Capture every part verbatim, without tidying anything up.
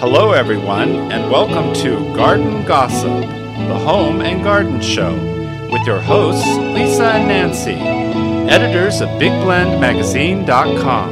Hello, everyone, and welcome to Garden Gossip, the home and garden show, with your hosts, Lisa and Nancy, editors of big blend magazine dot com.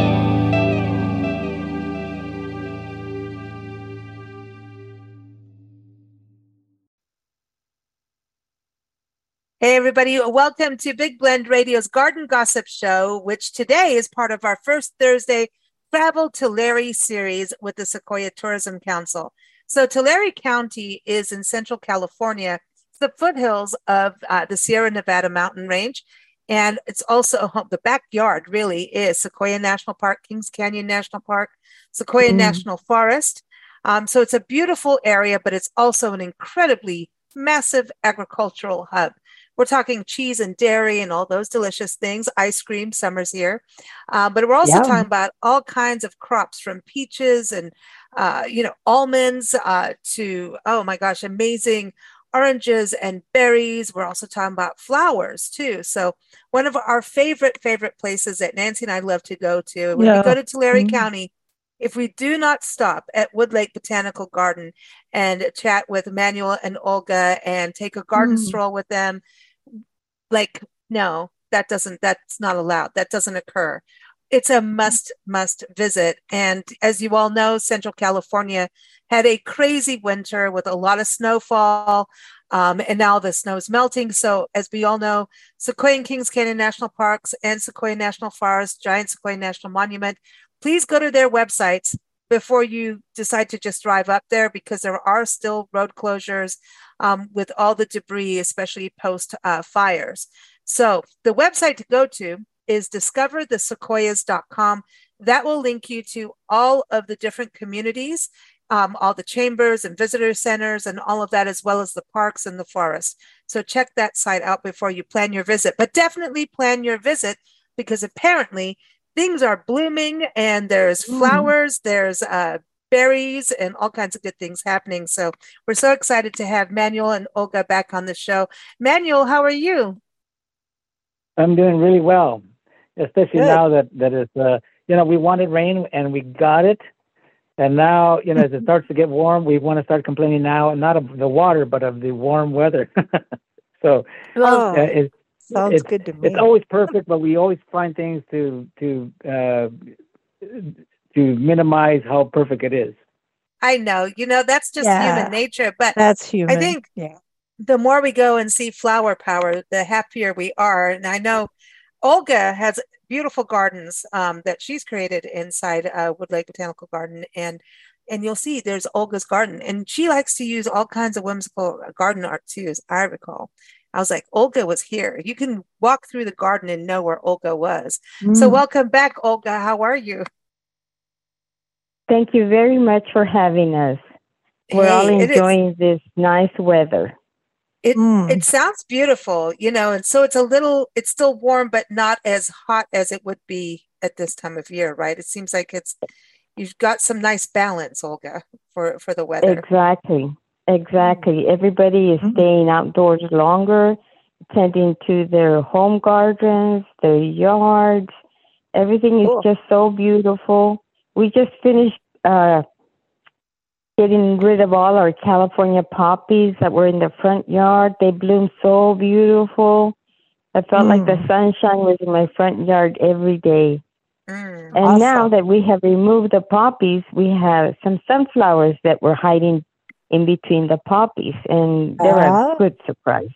Hey, everybody. Welcome to Big Blend Radio's Garden Gossip Show, which today is part of our first Thursday Travel Tulare series with the Sequoia Tourism Council. So Tulare County is in Central California. It's the foothills of uh, the Sierra Nevada mountain range. And it's also the backyard really is Sequoia National Park, Kings Canyon National Park, Sequoia mm. National Forest. Um, so it's a beautiful area, but it's also an incredibly massive agricultural hub. We're talking cheese and dairy and all those delicious things, ice cream, summer's here. Uh, but we're also Yum. talking about all kinds of crops from peaches and, uh, you know, almonds uh, to, oh my gosh, amazing oranges and berries. We're also talking about flowers too. So one of our favorite, favorite places that Nancy and I love to go to, when yeah. we go to Tulare mm-hmm. County, if we do not stop at Woodlake Botanical Garden and chat with Manuel and Olga and take a garden mm. stroll with them, like, no, that doesn't, that's not allowed. That doesn't occur. It's a must, must visit. And as you all know, Central California had a crazy winter with a lot of snowfall. Um, and now the snow is melting. So as we all know, Sequoia and Kings Canyon National Parks and Sequoia National Forest, Giant Sequoia National Monument, please go to their websites before you decide to just drive up there, because there are still road closures um, with all the debris, especially post uh, fires. So the website to go to is discover the sequoias dot com. That will link you to all of the different communities, um, all the chambers and visitor centers and all of that, as well as the parks and the forest. So check that site out before you plan your visit, but definitely plan your visit, because apparently things are blooming and there's flowers, mm. there's uh, berries and all kinds of good things happening. So we're so excited to have Manuel and Olga back on the show. Manuel, how are you? I'm doing really well, especially good. now that, that it's, uh, you know, we wanted rain and we got it. And now, you know, as it starts to get warm, we want to start complaining now, not of the water, but of the warm weather. so oh. uh, it's, Sounds it's, good to me. It's always perfect, but we always find things to to uh, to minimize how perfect it is. I know, you know, that's just yeah. human nature. But that's human. I think yeah. the more we go and see flower power, the happier we are. And I know Olga has beautiful gardens um, that she's created inside uh, Woodlake Botanical Garden, and and you'll see there's Olga's garden, and she likes to use all kinds of whimsical garden art too, as I recall. I was like, Olga was here. You can walk through the garden and know where Olga was. Mm. So welcome back, Olga. How are you? Thank you very much for having us. We're hey, all enjoying this nice weather. It mm. it sounds beautiful, you know, and so it's a little, it's still warm, but not as hot as it would be at this time of year, right? It seems like it's, you've got some nice balance, Olga, for, for the weather. Exactly. Exactly. Everybody is staying outdoors longer, tending to their home gardens, their yards. Everything is cool. just so beautiful. We just finished uh, getting rid of all our California poppies that were in the front yard. They bloom so beautiful. I felt mm. like the sunshine was in my front yard every day. Mm, and awesome. Now that we have removed the poppies, we have some sunflowers that were hiding in between the poppies, and they're uh, a good surprise.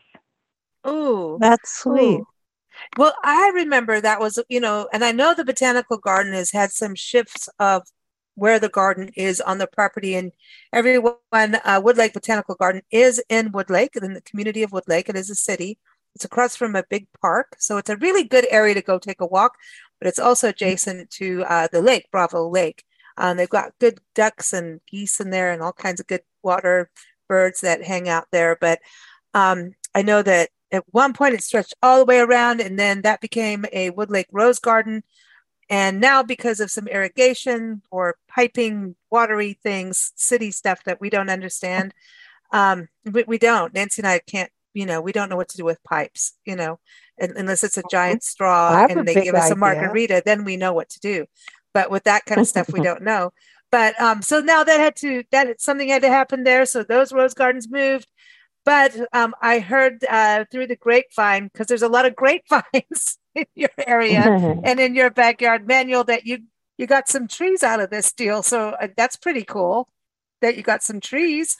Oh, that's sweet. Ooh. Well, I remember that was, you know, and I know the botanical garden has had some shifts of where the garden is on the property, and everyone, uh, Woodlake Botanical Garden is in Woodlake, in the community of Woodlake. It is a city. It's across from a big park, so it's a really good area to go take a walk, but it's also adjacent to uh, the lake, Bravo Lake. Um, they've got good ducks and geese in there and all kinds of good water birds that hang out there. But um, I know that at one point it stretched all the way around, and then that became a Woodlake Rose Garden. And now, because of some irrigation or piping, watery things, city stuff that we don't understand, um, we, we don't. Nancy and I can't, you know, we don't know what to do with pipes, you know, unless it's a giant straw and they give us a margarita, then we know what to do. But with that kind of stuff, we don't know. But um, so now that had to that something had to happen there. So those rose gardens moved. But um, I heard uh, through the grapevine, because there's a lot of grapevines in your area and in your backyard, Manuel, that you you got some trees out of this deal. So uh, that's pretty cool that you got some trees.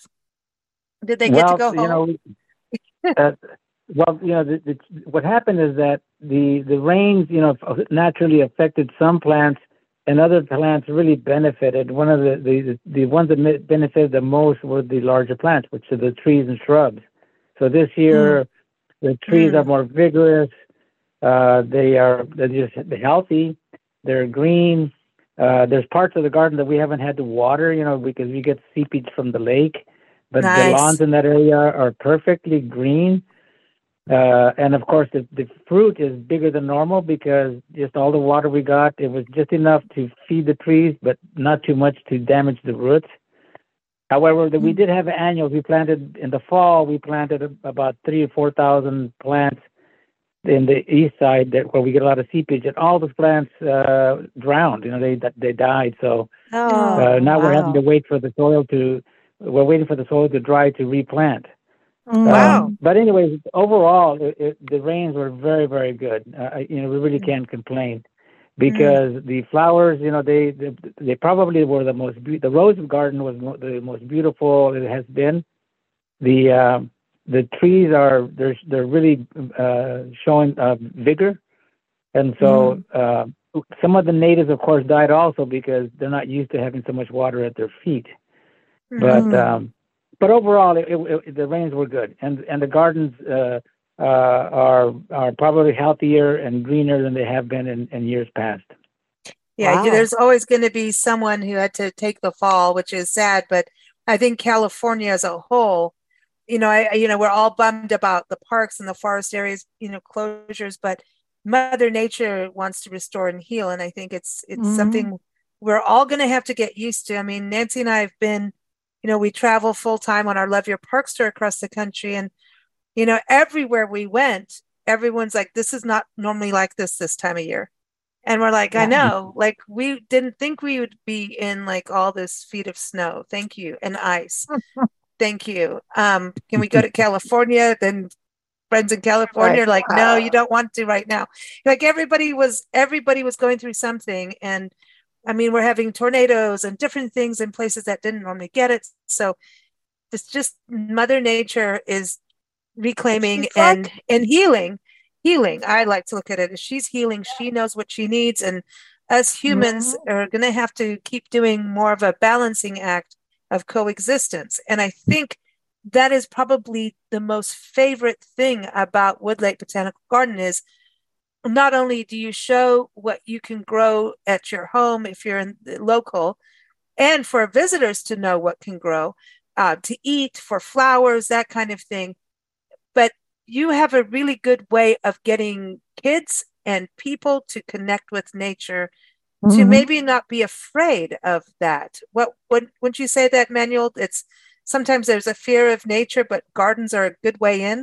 Did they get well, to go you home? know, uh, well, you know, the, the, what happened is that the the rains, you know, naturally affected some plants, and other plants really benefited. One of the the, the ones that benefited the most were the larger plants, which are the trees and shrubs. So this year, mm. the trees mm. are more vigorous. Uh, they are they're just they're healthy. They're green. Uh, there's parts of the garden that we haven't had to water, you know, because we get seepage from the lake. But nice. The lawns in that area are perfectly green. Uh, and of course, the, the fruit is bigger than normal because just all the water we got, it was just enough to feed the trees, but not too much to damage the roots. However, the, we did have annuals. We planted in the fall, we planted about three or four thousand plants in the east side that where we get a lot of seepage, and all those plants uh, drowned. You know, they they died. So oh, uh, now wow. we're having to wait for the soil to. We're waiting for the soil to dry to replant. Wow! Um, but anyways, overall, it, it, the rains were very, very good. Uh, you know, we really can't complain because mm. the flowers, you know, they, they they probably were the most. Be- the rose garden was mo- the most beautiful it has been. The uh, the trees are they're they're really uh, showing uh, vigor, and so mm. uh, some of the natives, of course, died also because they're not used to having so much water at their feet. Mm. But um, But overall, it, it, it, the rains were good, and and the gardens uh, uh, are are probably healthier and greener than they have been in, in years past. Yeah, wow. There's always going to be someone who had to take the fall, which is sad. But I think California as a whole, you know, I you know we're all bummed about the parks and the forest areas, you know, closures. But Mother Nature wants to restore and heal, and I think it's it's mm-hmm. something we're all going to have to get used to. I mean, Nancy and I have been. You know, we travel full time on our Love Your Parks tour across the country. And, you know, everywhere we went, everyone's like, this is not normally like this this time of year. And we're like, I know, like, we didn't think we would be in like all this feet of snow. Thank you. And ice. Thank you. Um, can we go to California? Then friends in California are like, no, you don't want to right now. Like everybody was, everybody was going through something. And I mean, we're having tornadoes and different things in places that didn't normally get it. So it's just Mother Nature is reclaiming she's and, like- and healing, healing. I like to look at it as she's healing. She knows what she needs. And us humans mm-hmm. are going to have to keep doing more of a balancing act of coexistence. And I think that is probably the most favorite thing about Wood Lake Botanical Garden is not only do you show what you can grow at your home if you're in the local, and for visitors to know what can grow, uh, to eat, for flowers, that kind of thing. But you have a really good way of getting kids and people to connect with nature, mm-hmm. to maybe not be afraid of that. What when wouldn't you say that, Manuel? It's sometimes there's a fear of nature, but gardens are a good way in.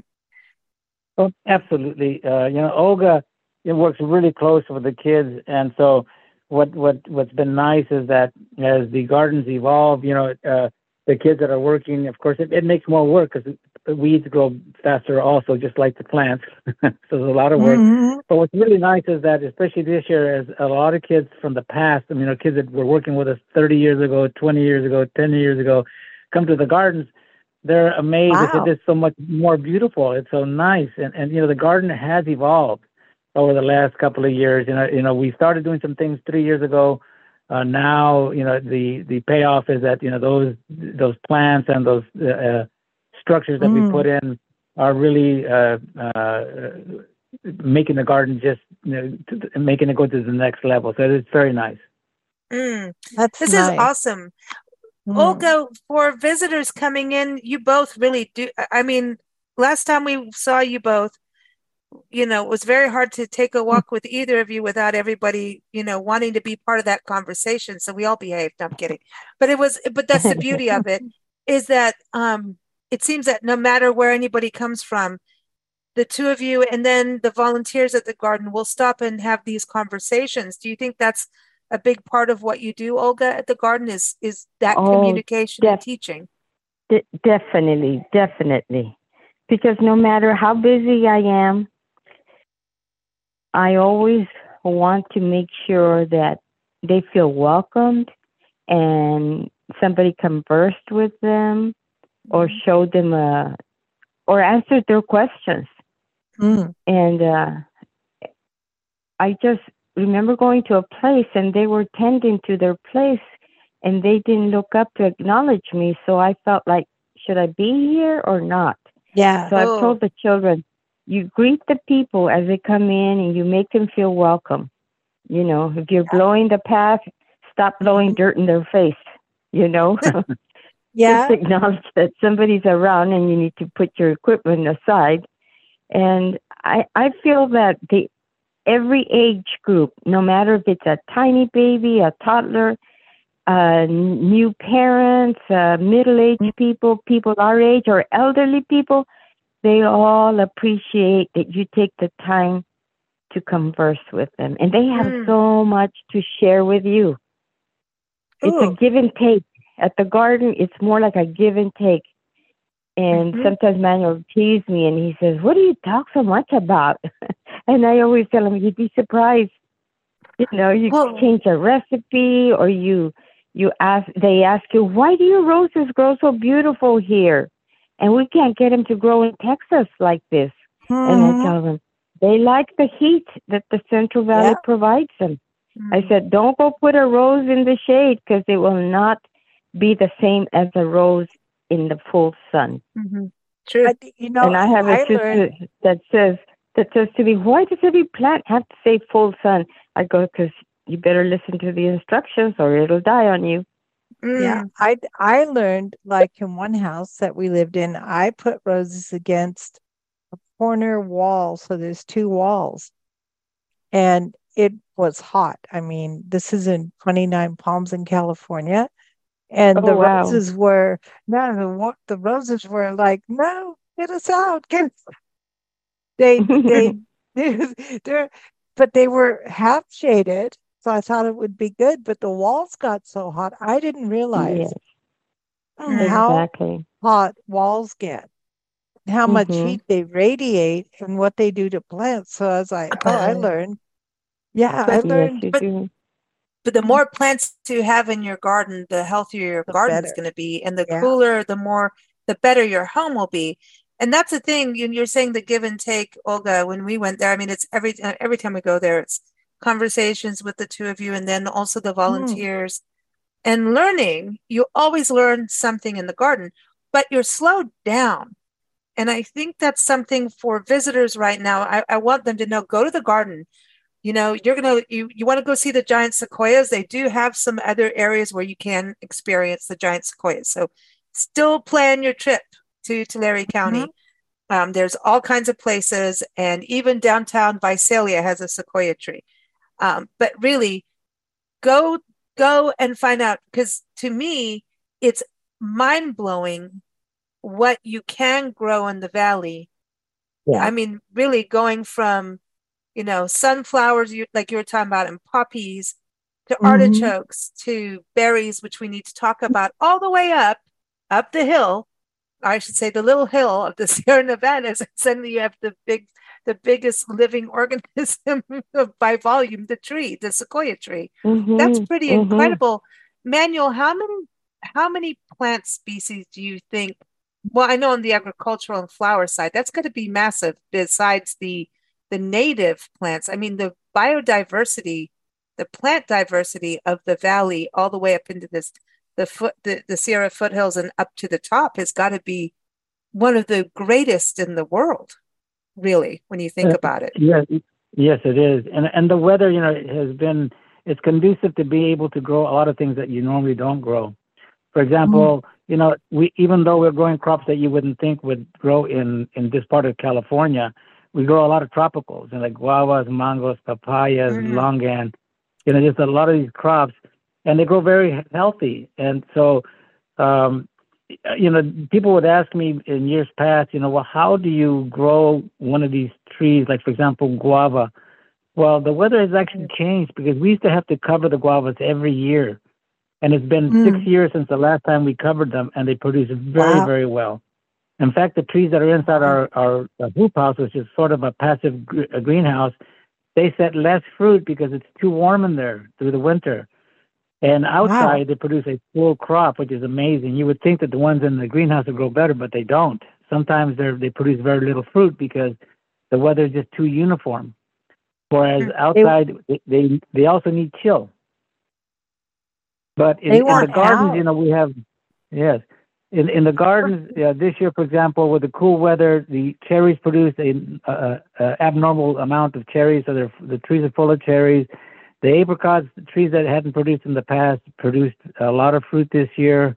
Oh, absolutely. Uh, you know, Olga, it works really close with the kids, and so what what what's been nice is that as the gardens evolve, you know, uh, the kids that are working, of course, it, it makes more work because weeds grow faster, also, just like the plants. So there's a lot of work. Mm-hmm. But what's really nice is that, especially this year, as a lot of kids from the past, I mean, you know, kids that were working with us thirty years ago, twenty years ago, ten years ago, come to the gardens. They're amazed. Wow. It's just so much more beautiful. It's so nice. And, and, you know, the garden has evolved over the last couple of years. You know, you know, we started doing some things three years ago. Uh, now, you know, the, the payoff is that, you know, those, those plants and those uh, structures that mm. we put in are really uh, uh, making the garden just, you know, to, making it go to the next level. So it's very nice. Mm. That's this nice. Is awesome. Mm. Olga, for visitors coming in, you both really do. I mean, last time we saw you both, you know, it was very hard to take a walk with either of you without everybody, you know, wanting to be part of that conversation. So we all behaved. No, I'm kidding. But it was, but that's the beauty of it, is that um, it seems that no matter where anybody comes from, the two of you and then the volunteers at the garden will stop and have these conversations. Do you think that's a big part of what you do, Olga, at the garden is is that Oh, communication def- and teaching. de- definitely, definitely. Because no matter how busy I am, I always want to make sure that they feel welcomed and somebody conversed with them or Mhm. showed them a, or answered their questions. Mm. And uh, I just remember going to a place and they were tending to their place and they didn't look up to acknowledge me. So I felt like, should I be here or not? Yeah. So I've Oh, told the children, you greet the people as they come in and you make them feel welcome. You know, if you're blowing the path, stop blowing dirt in their face, you know. Just Yeah. acknowledge that somebody's around and you need to put your equipment aside. And I, I feel that the every age group, no matter if it's a tiny baby, a toddler, uh, new parents, uh, middle-aged people, people our age, or elderly people, they all appreciate that you take the time to converse with them. And they have Mm. so much to share with you. It's a Ooh. give and take. At the garden, it's more like a give and take. And Mhm. sometimes Manuel teases me and he says, what do you talk so much about? And I always tell him, you'd be surprised. You know, you Well, change a recipe or you you ask they ask you, why do your roses grow so beautiful here? And we can't get them to grow in Texas like this. And I Mhm. tell them, they like the heat that the Central Valley Yeah. provides them. I mm, said, don't go put a rose in the shade because it will not be the same as a rose in the full sun. mhm. True. But you know, And I have a I learned. sister that says that says to me, why does every plant have to say full sun? I go, because you better listen to the instructions or it'll die on you. Yeah, Mm. I I learned like in one house that we lived in, I put roses against a corner wall, so there's two walls, and it was hot. I mean, this is in twenty-nine Palms in California, and Oh, the wow. roses were no, the wa- the roses were like, no, get us out, get us. They they they're, but they were half shaded, so I thought it would be good. But the walls got so hot, I didn't realize Yes, Mm. how exactly. hot walls get, how much Mm-hmm. heat they radiate, and what they do to plants. So I was like, oh, I But learned. Yeah, I but Yes, learned you but do. but the more plants you have in your garden, the healthier your the garden is better. going to be, and the Yeah. cooler, the more, the better your home will be. And that's the thing. you- You're saying the give and take, Olga. When we went there, I mean, it's every uh, every time we go there, it's conversations with the two of you, and then also the Mm. volunteers and learning. You always learn something in the garden, but you're slowed down. And I think that's something for visitors right now. I, I want them to know, go to the garden. You know, you're gonna you you want to go see the giant sequoias. They do have some other areas where you can experience the giant sequoias. So still plan your trip to Tulare Mhm. County. Um, there's all kinds of places, and even downtown Visalia has a sequoia tree. Um, but really, go go and find out, because to me, it's mind blowing what you can grow in the valley. Yeah. I mean, really going from, you know, sunflowers, you like you were talking about, and poppies, to Mhm. artichokes, to berries, which we need to talk about, all the way up, up the hill. I should say the little hill of the Sierra Nevadas. And suddenly you have the big, the biggest living organism by volume, the tree, the sequoia tree. That's Mm-hmm. pretty Mm-hmm. incredible. Manuel, how many how many plant species do you think? Well, I know on the agricultural and flower side, that's going to be massive besides the the native plants. I mean, the biodiversity, the plant diversity of the valley all the way up into this the foot the, the Sierra foothills and up to the top has got to be one of the greatest in the world, really, when you think Uh, about it. yes, yes, it is, and and the weather, you know, has been it's conducive to be able to grow a lot of things that you normally don't grow. For Mm. example, you know, we even though we're growing crops that you wouldn't think would grow in in this part of California, we grow a lot of tropicals, and like guavas, mangoes, papayas, Mhm. longan. You know, just a lot of these crops, and they grow very healthy. And so, um, you know, people would ask me in years past, you know, well, how do you grow one of these trees, like for example, guava? Well, the weather has actually changed because we used to have to cover the guavas every year. And it's been mm. six years since the last time we covered them, and they produce very, wow. very well. In fact, the trees that are inside wow. our, our hoop house, which is sort of a passive gr- a greenhouse, they set less fruit because it's too warm in there through the winter. And outside, wow. they produce a full crop, which is amazing. You would think that the ones in the greenhouse would grow better, but they don't. Sometimes they they produce very little fruit because the weather is just too uniform. Whereas outside, they they, they also need chill. But in, in the gardens, out. you know, we have, yes. In in the gardens, yeah, this year, for example, with the cool weather, the cherries produce a, a, a abnormal amount of cherries, so the trees are full of cherries. The apricots, the trees that hadn't produced in the past, produced a lot of fruit this year.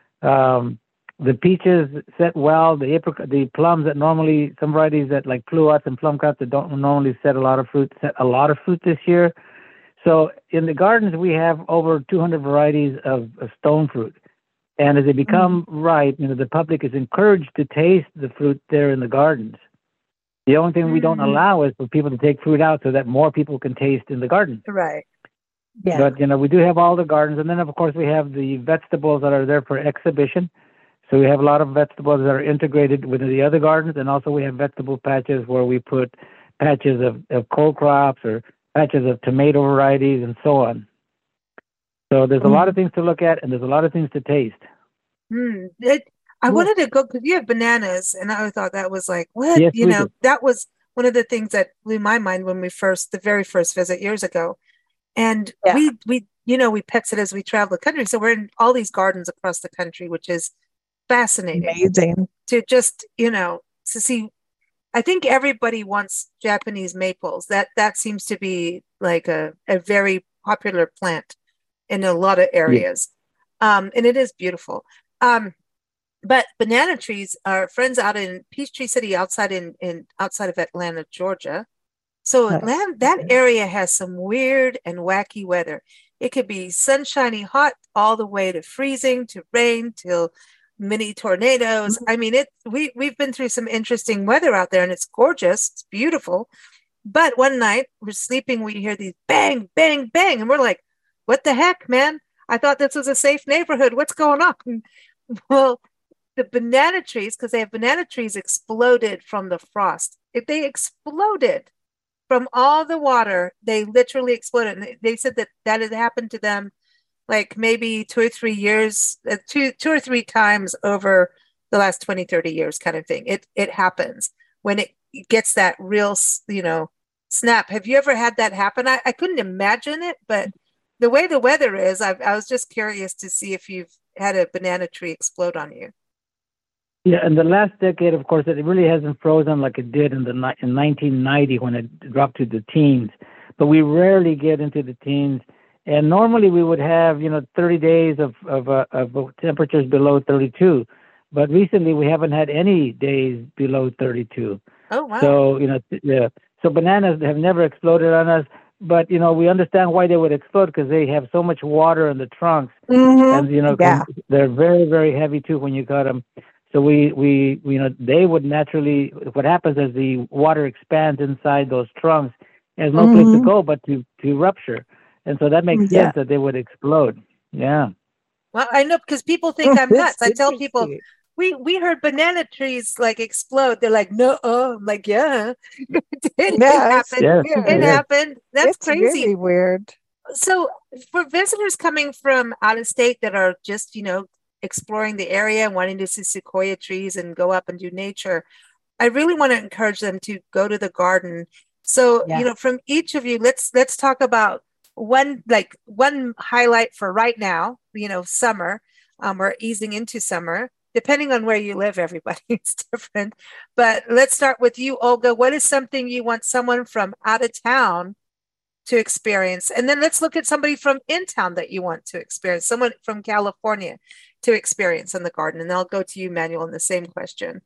Um, the peaches set well. The apricot, the plums that normally, some varieties that like pluots and plumcocks that don't normally set a lot of fruit, set a lot of fruit this year. So in the gardens, we have over two hundred varieties of, of stone fruit. And as they become mm. ripe, you know, the public is encouraged to taste the fruit there in the gardens. The only thing mm. we don't allow is for people to take fruit out so that more people can taste in the garden. Right. Yeah. But, you know, we do have all the gardens. And then, of course, we have the vegetables that are there for exhibition. So we have a lot of vegetables that are integrated within the other gardens. And also we have vegetable patches where we put patches of, of cold crops or patches of tomato varieties and so on. So there's a mm. lot of things to look at, and there's a lot of things to taste. Mm. It, I yeah. wanted to go, because you have bananas, and I thought that was like, what? Yes, you know, do. That was one of the things that blew my mind when we first, the very first visit years ago. And yeah. we, we, you know, we pets it as we travel the country. So we're in all these gardens across the country, which is fascinating. Amazing. To just, you know, to see. I think everybody wants Japanese maples. That that seems to be like a, a very popular plant in a lot of areas. Yeah. Um, and it is beautiful. Um, but banana trees, our friends out in Peachtree City, outside in, in outside of Atlanta, Georgia. So nice. Atlanta, that area has some weird and wacky weather. It could be sunshiny hot all the way to freezing, to rain, till mini tornadoes. Mm-hmm. I mean, it. We we've been through some interesting weather out there, and it's gorgeous. It's beautiful. But one night we're sleeping, we hear these bang, bang, bang, and we're like, what the heck, man? I thought this was a safe neighborhood. What's going on? Well, the banana trees, because they have banana trees, exploded from the frost. If they exploded from all the water, they literally exploded. And they said that that had happened to them like maybe two or three years, uh, two, two or three times over the last twenty, thirty years kind of thing. It, it happens when it gets that real, you know, snap. Have you ever had that happen? I, I couldn't imagine it, but the way the weather is, I, I was just curious to see if you've had a banana tree explode on you. Yeah, in the last decade, of course, it really hasn't frozen like it did in the in nineteen ninety when it dropped to the teens. But we rarely get into the teens, and normally we would have, you know, thirty days of of, uh, of temperatures below thirty-two. But recently, we haven't had any days below thirty-two. Oh wow! So you know, yeah. So bananas have never exploded on us. But, you know, we understand why they would explode because they have so much water in the trunks. Mm-hmm. And, you know, yeah. they're very, very heavy, too, when you cut them. So we, we, you know, they would naturally, what happens is the water expands inside those trunks. There's no mm-hmm. place to go but to, to rupture. And so that makes yeah. sense that they would explode. Yeah. Well, I know, because people think I'm nuts. I tell people, we we heard banana trees like explode. They're like, no, oh, I'm like, yeah, it, it yes, happened. Yes, it yes. happened. That's it's crazy. Really weird. So for visitors coming from out of state that are just, you know, exploring the area and wanting to see sequoia trees and go up and do nature, I really want to encourage them to go to the garden. So, yeah. you know, from each of you, let's let's talk about one like one highlight for right now, you know, summer. Um, we're easing into summer. Depending on where you live, everybody is different. But let's start with you, Olga. What is something you want someone from out of town to experience? And then let's look at somebody from in town that you want to experience, someone from California to experience in the garden. And I'll go to you, Manuel, in the same question.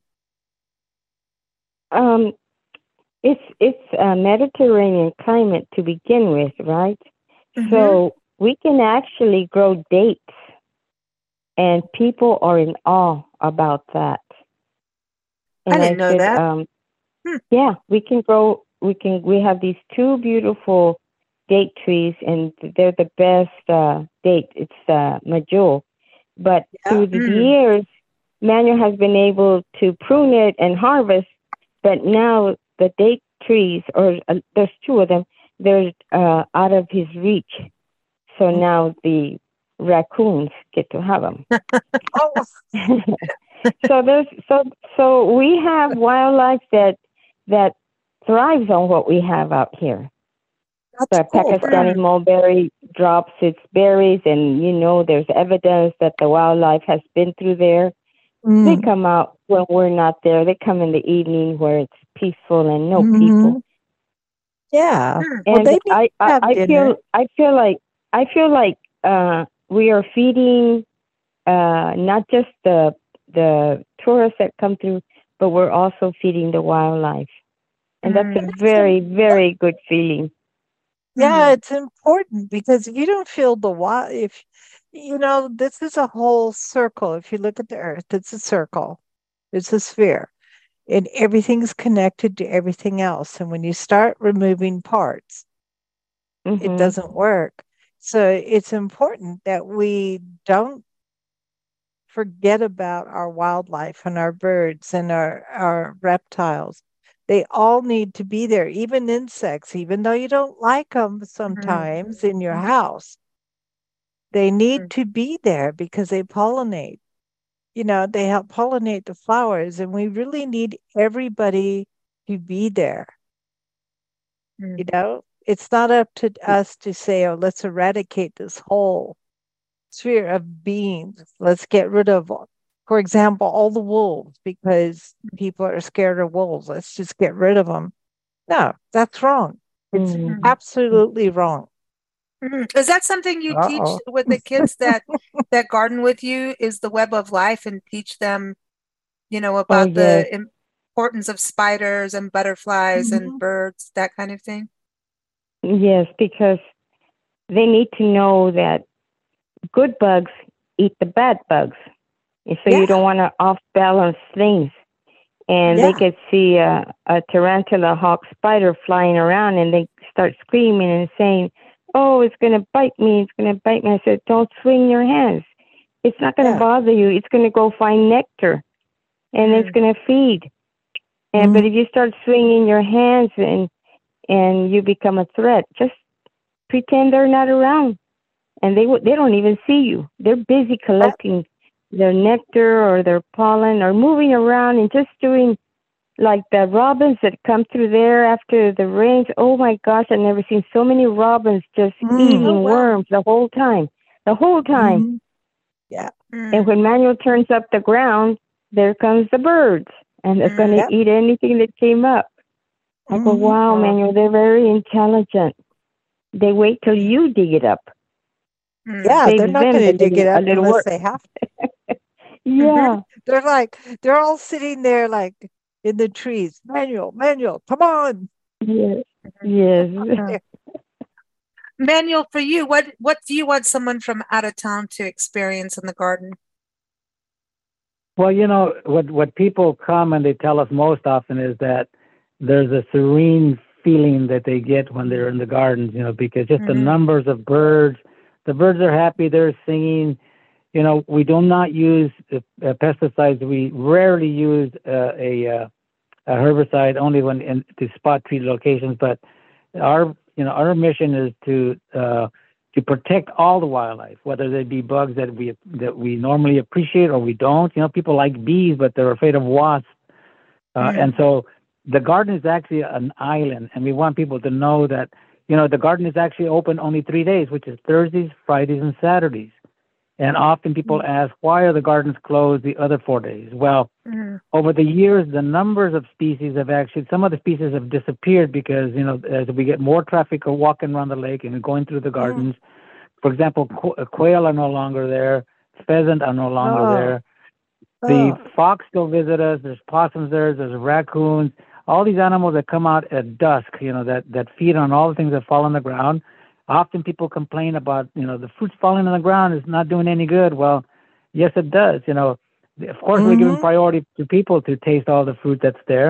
Um, it's it's a Mediterranean climate to begin with, right? Mm-hmm. So we can actually grow dates. And people are in awe about that. And I didn't I know said, that. Um, hmm. Yeah, we can grow we can we have these two beautiful date trees, and they're the best uh, date. It's uh, Majul. But Yeah. through the Mm. years, Manuel has been able to prune it and harvest. But now the date trees, or uh, there's two of them, they're uh, out of his reach. So Mm. now the raccoons get to have them. Oh, so there's so so we have wildlife that that thrives on what we have out here. that's The cool. Pakistani Mm. mulberry drops its berries, and you know there's evidence that the wildlife has been through there. They Mm. come out when we're not there. They come in the evening where it's peaceful and no Mhm. people. Yeah. Mm. Well, And they need I, to I, have I dinner. feel I feel like I feel like uh, we are feeding uh, not just the the tourists that come through, but we're also feeding the wildlife, and that's a Mm. very very good feeling. Yeah, Mhm. it's important because if you don't feel the wild, if you know, this is a whole circle. If you look at the earth, it's a circle, it's a sphere, and everything's connected to everything else. And when you start removing parts, it Hmm. doesn't work. So it's important that we don't forget about our wildlife and our birds and our, our reptiles. They all need to be there, even insects, even though you don't like them sometimes in your house. They need Mm. to be there because they pollinate. You know, they help pollinate the flowers, and we really need everybody to be there. You Mm. know, it's not up to us to say, oh, let's eradicate this whole sphere of beings. Let's get rid of, for example, all the wolves because people are scared of wolves. Let's just get rid of them. No, that's wrong. It's Hmm. Mhm. absolutely wrong. Mhm. Is that something you teach Uh-oh. with the kids that that garden with you? Is the web of life, and teach them, you know, Oh about yes, the importance of spiders and butterflies and Mhm. birds, that kind of thing? yes, because they need to know that good bugs eat the bad bugs, and so you Yeah, don't want to off balance things. And they yeah. could see a, a tarantula hawk spider flying around, and they start screaming and saying, "Oh, it's going to bite me! It's going to bite me!" I said, "Don't swing your hands. It's not going to Yeah. bother you. It's going to go find nectar, and it's Mm. going to feed. And but Mhm. if you start swinging your hands and and you become a threat, just pretend they're not around, and they w- they don't even see you. They're busy That- collecting their nectar or their pollen or moving around and just doing like the robins that come through there after the rains. Oh my gosh, I've never seen so many robins just Mm. Oh, eating wow. worms the whole time, the whole time. Mhm. Yeah. And Mm. when Manuel turns up the ground, there comes the birds, and they're going Mm. to Yep. eat anything that came up. I go, Mhm. wow, Oh. Manuel, they're very intelligent. They wait till you dig it up. Mm. Yeah, they're Saves not them going a to dig it little, a up little unless work. they have to. Yeah. They're like, they're all sitting there like in the trees. Manuel, Manuel, come on. Yes. Mhm. Yes. Uh, Manuel, for you, what what do you want someone from out of town to experience in the garden? Well, you know, what what people come and they tell us most often is that there's a serene feeling that they get when they're in the gardens, you know, because just the Mhm. numbers of birds, the birds are happy, they're singing. You know, we do not use uh, uh, pesticides. We rarely use uh, a, uh, a herbicide, only when in to spot treated locations. But our, you know, our mission is to uh, to protect all the wildlife, whether they be bugs that we that we normally appreciate or we don't. You know, people like bees, but they're afraid of wasps. Uh, Mm. and so the garden is actually an island, and we want people to know that, you know, the garden is actually open only three days, which is Thursdays, Fridays, and Saturdays. And often people ask, why are the gardens closed the other four days? Well, Mm. over the years, the numbers of species have actually, some of the species have disappeared because, you know, as we get more traffic walking around the lake and going through the gardens, for example, qu- quail are no longer there, pheasant are no longer Oh, there. The oh. fox still visit us. There's possums there. There's raccoons. All these animals that come out at dusk, you know, that, that feed on all the things that fall on the ground. Often people complain about, you know, the fruits falling on the ground is not doing any good. Well, yes, it does. You know, of course, we're giving Mhm. priority to people to taste all the fruit that's there.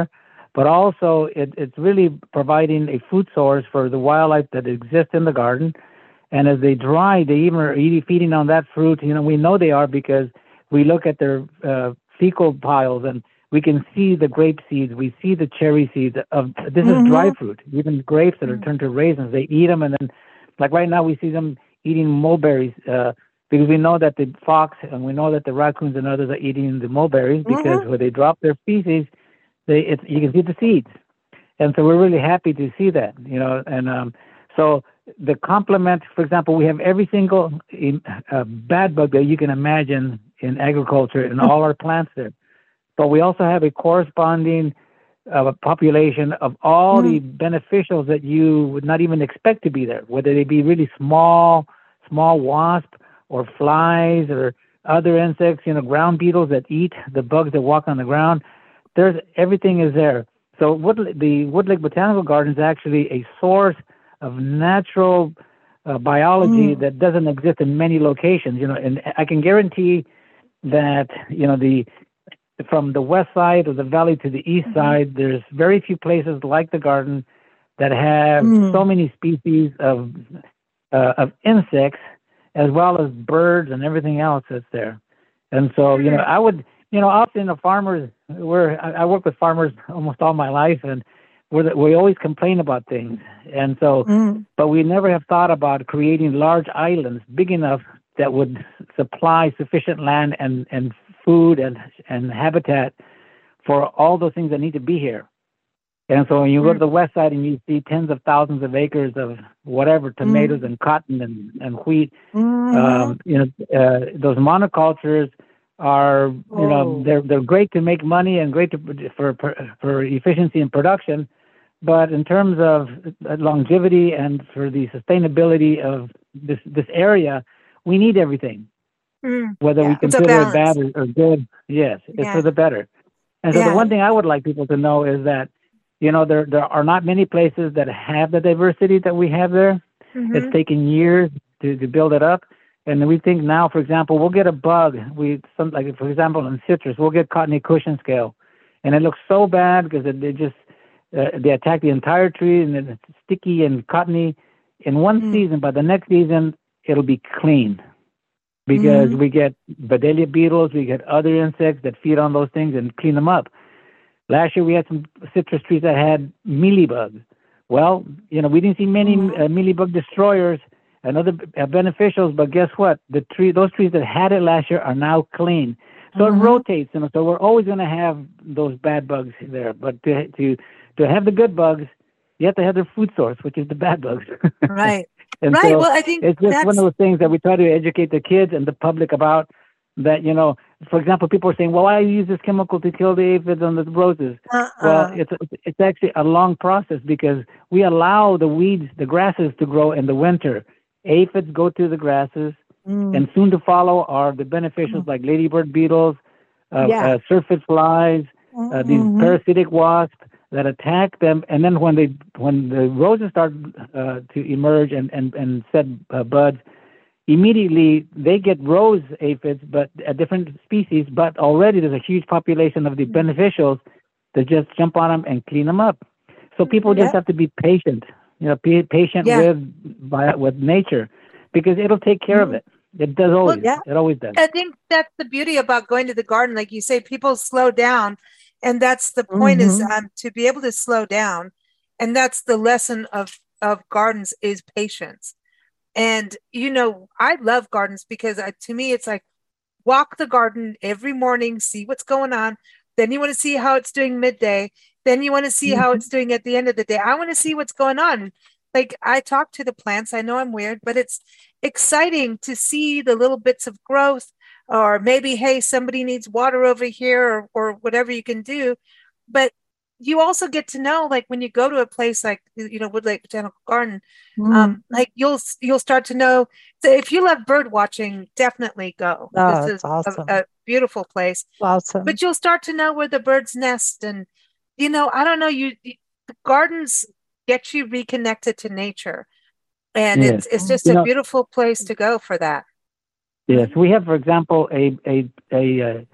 but also it, it's really providing a food source for the wildlife that exists in the garden. And as they dry, they even are eating, feeding on that fruit. You know, we know they are because we look at their uh, fecal piles and we can see the grape seeds. We see the cherry seeds. Of this mm-hmm. is dry fruit. Even grapes that are turned to raisins, they eat them. And then, like right now, we see them eating mulberries uh, because we know that the fox and we know that the raccoons and others are eating the mulberries because mm-hmm. when they drop their feces, they it's, you can see the seeds. And so we're really happy to see that. You know, and um, so. The complement, for example, we have every single uh, bad bug that you can imagine in agriculture in all our plants there. But we also have a corresponding uh, population of all mm. the beneficials that you would not even expect to be there, whether they be really small, small wasp or flies or other insects, you know, ground beetles that eat the bugs that walk on the ground. There's everything is there. So Wood, the Wood Lake Botanical Garden is actually a source of natural uh, biology mm. that doesn't exist in many locations, you know, and I can guarantee that, you know, the from the west side of the valley to the east mm-hmm. side, there's very few places like the garden that have mm. so many species of uh, of insects as well as birds and everything else that's there. And so, you know, I would, you know, often the farmers, we're, I, I work with farmers almost all my life, and We're, we always complain about things, and so, mm. but we never have thought about creating large islands big enough that would supply sufficient land and, and food and and habitat for all those things that need to be here. And so when you mm. go to the west side and you see tens of thousands of acres of whatever, tomatoes mm. and cotton and, and wheat, mm-hmm. um, you know, uh, those monocultures are, you oh. know, they're they're great to make money and great to, for for efficiency and production. But in terms of longevity and for the sustainability of this this area, we need everything. Mm, Whether yeah. we consider it bad or, or good, yes, it's yeah. for the better. And so yeah. the one thing I would like people to know is that, you know, there there are not many places that have the diversity that we have there. Mm-hmm. It's taken years to, to build it up. And we think now, for example, we'll get a bug. We some like for example in citrus, we'll get cottony cushion scale, and it looks so bad because it, it just Uh, they attack the entire tree, and it's sticky and cottony in one mm. season. But the next season, it'll be clean because mm. we get Bedelia beetles, we get other insects that feed on those things and clean them up. Last year, we had some citrus trees that had mealybugs. Well, you know, we didn't see many mm. uh, mealybug destroyers and other uh, beneficials, but guess what? The tree, those trees that had it last year are now clean. So mm-hmm. it rotates, you know. So we're always going to have those bad bugs there, but to to To have the good bugs, you have to have their food source, which is the bad bugs. Right. and right. So well, I think it's just that's... one of those things that we try to educate the kids and the public about. That, you know, for example, people are saying, "Well, why use this chemical to kill the aphids on the roses?" Uh-uh. Well, it's it's actually a long process because we allow the weeds, the grasses, to grow in the winter. Aphids go to the grasses, mm. and soon to follow are the beneficials mm. like ladybird beetles, uh, yeah. uh, syrphid flies, mm-hmm. uh, these parasitic wasps that attack them, and then when they when the roses start uh, to emerge and and and set uh, buds, immediately they get rose aphids, but a different species. But already there's a huge population of the beneficials that just jump on them and clean them up. So people just yeah. have to be patient, you know, be patient yeah. with by, with nature, because it'll take care mm-hmm. of it. It does always. Well, yeah. It always does. I think that's the beauty about going to the garden, like you say, people slow down. And that's the point mm-hmm. is um, to be able to slow down. And that's the lesson of, of gardens is patience. And, you know, I love gardens because I, to me, it's like walk the garden every morning, see what's going on. Then you want to see how it's doing midday. Then you want to see mm-hmm. how it's doing at the end of the day. I want to see what's going on. Like I talk to the plants. I know I'm weird, but it's exciting to see the little bits of growth. Or maybe, hey, somebody needs water over here or, or whatever you can do. But you also get to know, like when you go to a place like, you know, Wood Lake Botanical Garden, mm. um, like you'll you'll start to know. So if you love bird watching, definitely go. Oh, this is awesome. a, a beautiful place. Awesome. But you'll start to know where the birds nest. And, you know, I don't know, you, you the gardens get you reconnected to nature. And yes. it's it's just you a know, beautiful place to go for that. Yes, we have, for example, a a a uh,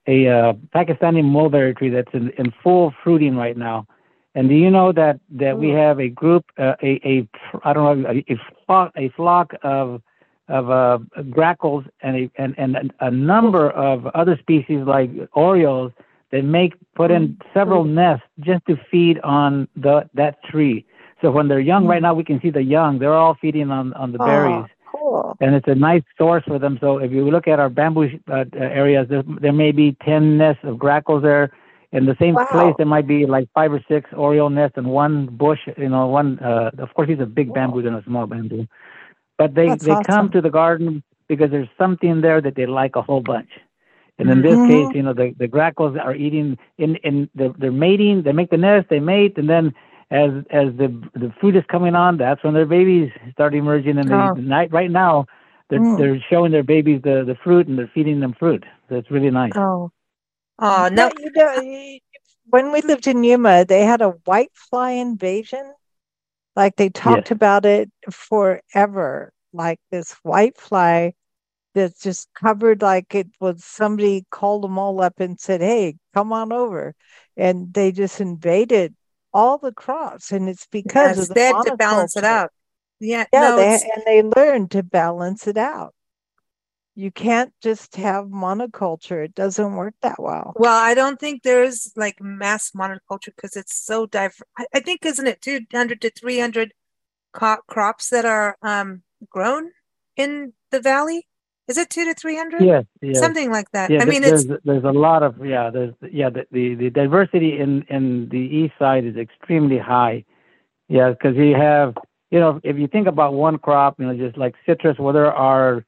a uh, Pakistani mulberry tree that's in, in full fruiting right now. And do you know that, that we have a group, uh, a, a, I don't know, a, a flock, a flock of, of uh, grackles and a, and, and a number of other species like orioles that make, put in several nests just to feed on the, that tree. So when they're young, right now we can see the young, they're all feeding on, on the berries. Oh, cool. And it's a nice source for them. So if you look at our bamboo uh, areas, there, there may be ten nests of grackles there. In the same Wow. place, there might be like five or six oriole nests and one bush, you know, one, uh, of course, these are big bamboos and a small bamboo. But they, That's they awesome. come to the garden because there's something there that they like a whole bunch. And in this Mhm. case, you know, the, the grackles are eating, in, in the, they're mating, they make the nest, they mate, and then as as the the fruit is coming on, that's when their babies start emerging. And Oh. the night right now, they're Mm. they're showing their babies the, the fruit and they're feeding them fruit. So it's really nice. Oh. Oh, Yeah, no. you know, y- when we lived in Yuma, they had a white fly invasion. Like they talked about it forever. Like this white fly that's just covered, like it was somebody called them all up and said, "Hey, come on over," and they just invaded all the crops, and it's because Yes, of the they had to balance it monoculture. out. Yeah, Yeah, no, they it's and they learned to balance it out. You can't just have monoculture; it doesn't work that well. well, I don't think there's like mass monoculture because it's so diverse. I, I think, isn't it two hundred to three hundred co- crops that are um grown in the valley? Is it two to three hundred? Yes, yes. Something like that. Yeah, I th- mean, it's there's there's a lot of yeah, there's yeah, the the, the diversity in in the east side is extremely high. Yeah, because you have, you know, if you think about one crop, you know, just like citrus, where there are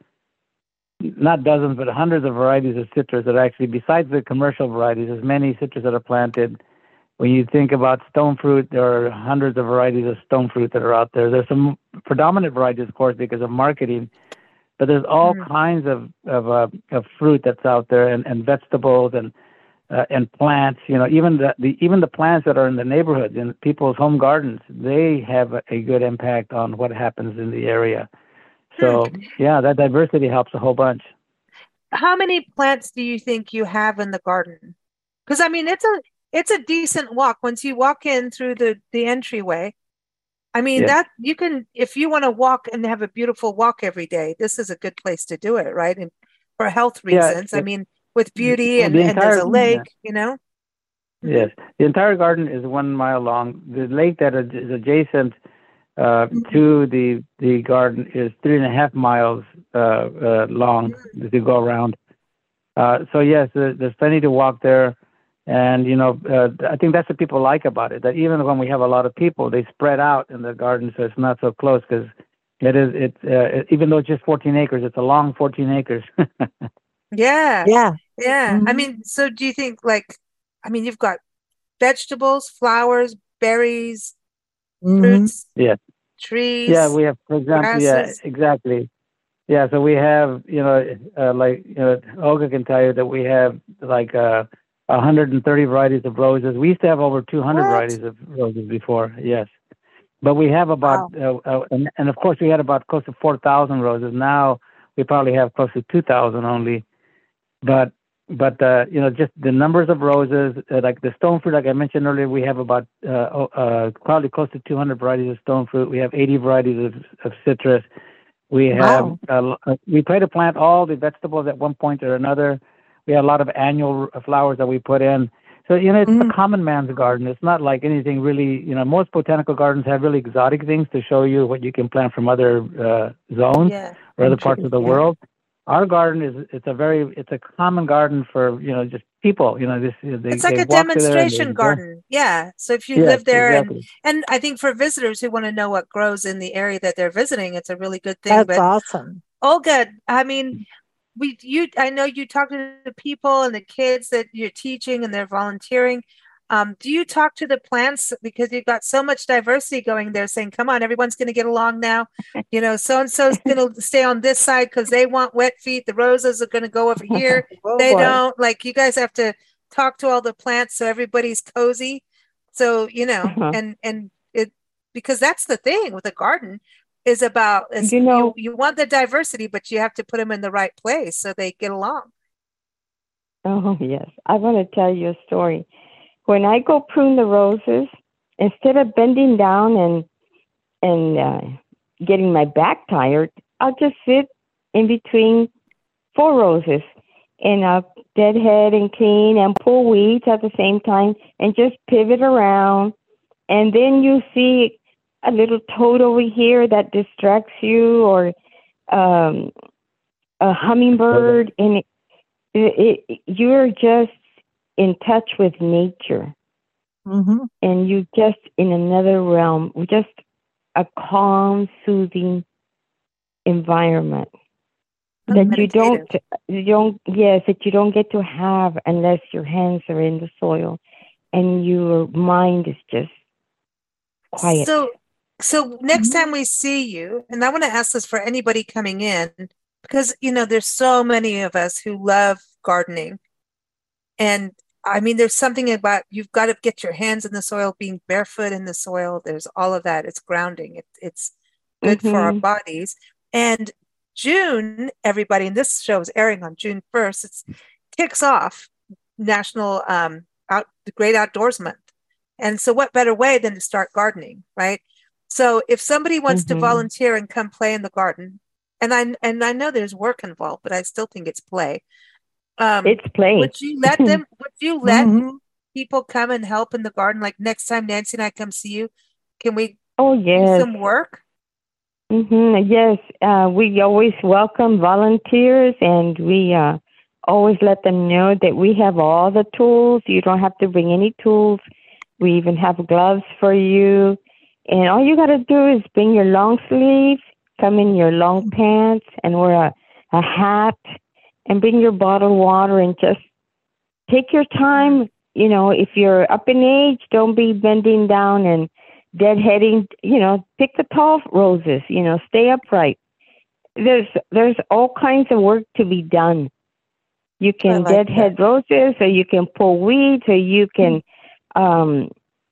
not dozens but hundreds of varieties of citrus that actually, besides the commercial varieties, there's many citrus that are planted. When you think about stone fruit, there are hundreds of varieties of stone fruit that are out there. There's some predominant varieties, of course, because of marketing. But there's all Mm. kinds of of, uh, of fruit that's out there, and, and vegetables and uh, and plants. You know, even the, the even the plants that are in the neighborhood, in people's home gardens, they have a, a good impact on what happens in the area. So yeah, that diversity helps a whole bunch. how many plants do you think you have in the garden? Because I mean, it's a it's a decent walk once you walk in through the the entryway. I mean, Yeah. that you can, if you want to walk and have a beautiful walk every day, this is a good place to do it, right? And for health Yeah, reasons. I it- mean, with beauty well, and, the and there's a entire- lake, you know? Yes, the entire garden is one mile long. The lake that is adjacent uh, to the the garden is three and a half miles uh, uh, long to go around. Uh, so yes, there, there's plenty to walk there, and you know, uh, I think that's what people like about it. That even when we have a lot of people, they spread out in the garden, so it's not so close. Because it is, it uh, even though it's just fourteen acres, it's a long fourteen acres. Yeah. Yeah. Yeah. I Mhm. mean, so do you think like, I mean, you've got vegetables, flowers, berries, Mhm. fruits, Yeah. trees. Yeah, we have, for example, yeah, grasses. exactly. Yeah, so we have, you know, uh, like, you know, Olga can tell you that we have like uh, one hundred thirty varieties of roses. We used to have over two hundred What? varieties of roses before, yes. But we have about, uh, uh, and, and of course we had about close to four thousand roses. Now we probably have close to two thousand only. But, but uh, you know, just the numbers of roses, uh, like the stone fruit, like I mentioned earlier, we have about uh, uh, probably close to two hundred varieties of stone fruit. We have eighty varieties of, of citrus. We have, Wow. uh, we try to plant all the vegetables at one point or another. We have a lot of annual flowers that we put in. So, you know, it's Mm. a common man's garden. It's not like anything really, you know, most botanical gardens have really exotic things to show you what you can plant from other uh, zones Yeah. or other parts of the Yeah. world. Our garden is, it's a very, it's a common garden for, you know, just people, you know, this, they, It's like they a walk to there and they demonstration enjoy. garden. Yeah. So if you Yes, live there and exactly. and I think for visitors who want to know what grows in the area that they're visiting, it's a really good thing. That's But awesome. Olga, I mean, we you I know you talk to the people and the kids that you're teaching and they're volunteering. Um, do you talk to the plants because you've got so much diversity going there saying, come on, everyone's going to get along now. You know, so and so's going to stay on this side because they want wet feet. The roses are going to go over here. Oh, They boy. don't. Like you guys have to talk to all the plants so everybody's cozy. So, you know, Uh-huh. and and it because that's the thing with a garden is about is You know- you, you want the diversity, but you have to put them in the right place so they get along. Oh, yes. I want to tell you a story. When I go prune the roses, instead of bending down and and uh, getting my back tired, I'll just sit in between four roses and I'll deadhead and clean and pull weeds at the same time and just pivot around. And then you see a little toad over here that distracts you, or um, a hummingbird, and it, it, it, you're just in touch with nature. Mm-hmm. And you just in another realm, just a calm, soothing environment that you don't, you don't, yes, that you don't get to have unless your hands are in the soil and your mind is just quiet. So, so next Mm-hmm. time we see you, and I want to ask this for anybody coming in, because, you know, there's so many of us who love gardening. And I mean, there's something about you've got to get your hands in the soil, being barefoot in the soil. There's all of that. It's grounding. It, it's good Mm-hmm. for our bodies. And June, everybody, and this show is airing on June first, it kicks off National um, out, the Great Outdoors Month. And so what better way than to start gardening, right? So if somebody wants Mm-hmm. to volunteer and come play in the garden, and I and I know there's work involved, but I still think it's play. Um, It's play. Would you let them, would you let Mm-hmm. people come and help in the garden? Like next time Nancy and I come see you, can we Oh, do yes. some work? Mm-hmm. Yes, uh, we always welcome volunteers, and we uh, always let them know that we have all the tools. You don't have to bring any tools. We even have gloves for you. And all you got to do is bring your long sleeves, come in your long pants, and wear a, a hat, and bring your bottled water, and just take your time. You know, if you're up in age, don't be bending down and deadheading. You know, pick the tall roses. You know, stay upright. There's there's all kinds of work to be done. You can like deadhead roses, or you can pull weeds, or you can um,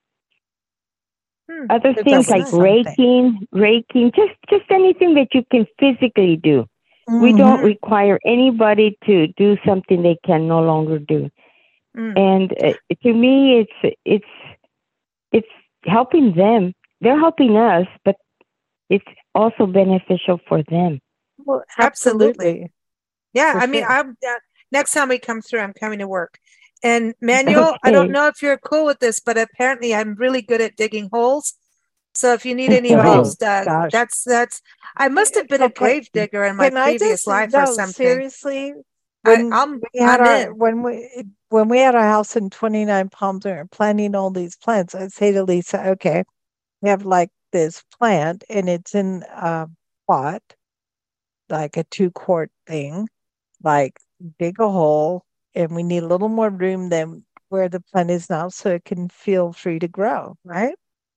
Hmm. other That's things like nice. raking, raking, just just anything that you can physically do. We Mm-hmm. don't require anybody to do something they can no longer do. Mm. And uh, to me, it's it's it's helping them. They're helping us, but it's also beneficial for them. Well, Absolutely. absolutely. Yeah, For I mean, sure. I'm uh, next time we come through, I'm coming to work. And Manuel, I don't Okay. know if you're cool with this, but apparently I'm really good at digging holes. So if you need any Oh, holes dug, gosh. that's that's. I must have been a Okay. grave digger in my Can I previous just life or no something. seriously? I, When I'm we had I'm our in. when we when we had our house in twenty-nine Palms and we were planting all these plants, I'd say to Lisa, okay, we have like this plant and it's in a pot, like a two quart thing, like dig a hole, and we need a little more room than where the plant is now so it can feel free to grow, right?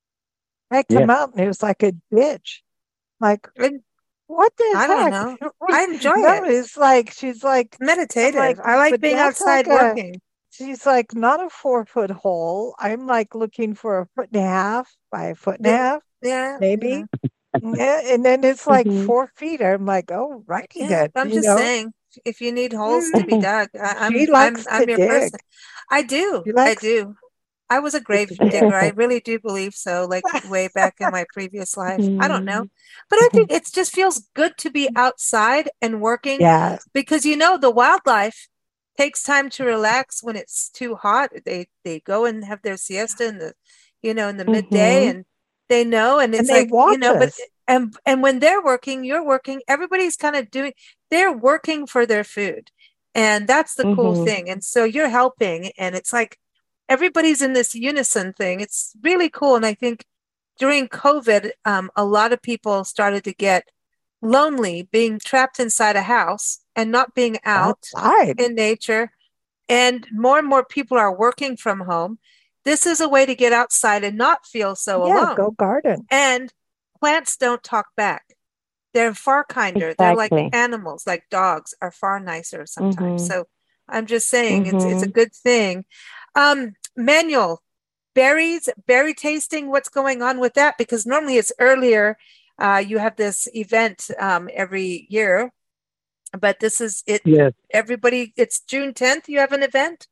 I come Yeah. out and it was like a ditch. Like, And what the I don't heck? know. I enjoy No, it. it's like she's like, I'm Meditative. like, I like but being that's like outside a working. she's like not a four foot hole. I'm like looking for a foot and a half by a foot and a Yeah, half, yeah, maybe. Yeah, and then it's like Mm-hmm. four feet. I'm like, oh, righty yeah. then, I'm you just know. saying, if you need holes to be dug, I, She I'm I'm likes to I'm your dig. person. I do. She I likes do. I was a grave to dig. digger. I really do believe so, like way back in my previous life. I don't know. Mm-hmm. But I think it just feels good to be outside and working Yeah. because you know the wildlife takes time to relax when it's too hot. They they go and have their siesta in the you know in the midday Mm-hmm. and they know and And it's they like you watch know but us. and and when they're working, you're working, everybody's kind of doing they're working for their food. And that's the cool Mm-hmm. thing. And so you're helping and it's like everybody's in this unison thing. It's really cool. And I think during COVID, um, a lot of people started to get lonely being trapped inside a house and not being out Outside. in nature. And more and more people are working from home. This is a way to get outside and not feel so Yeah, alone. go garden. And plants don't talk back. They're far kinder. They're like Exactly. animals, like dogs are far nicer sometimes. Mm-hmm. So I'm just saying it's it's a Mm-hmm. good thing. Um, Manuel, berries, berry tasting, what's going on with that? Because normally it's earlier. Uh, you have this event um, every year. but this is it. Yes. Everybody, it's June tenth. You have an event?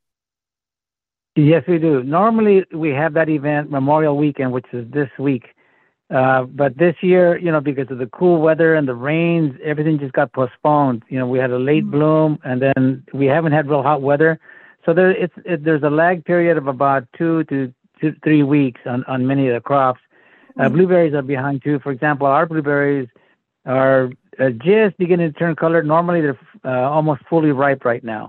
Yes, we do. Normally, we have that event Memorial Weekend, which is this week. Uh, but this year, you know, because of the cool weather and the rains, everything just got postponed. You know, we had a late mm-hmm. bloom, and then we haven't had real hot weather. So there, it's it, there's a lag period of about two to two, three weeks on, on many of the crops. Mm-hmm. Uh, blueberries are behind too. For example, our blueberries are uh, just beginning to turn color. Normally, they're uh, almost fully ripe right now.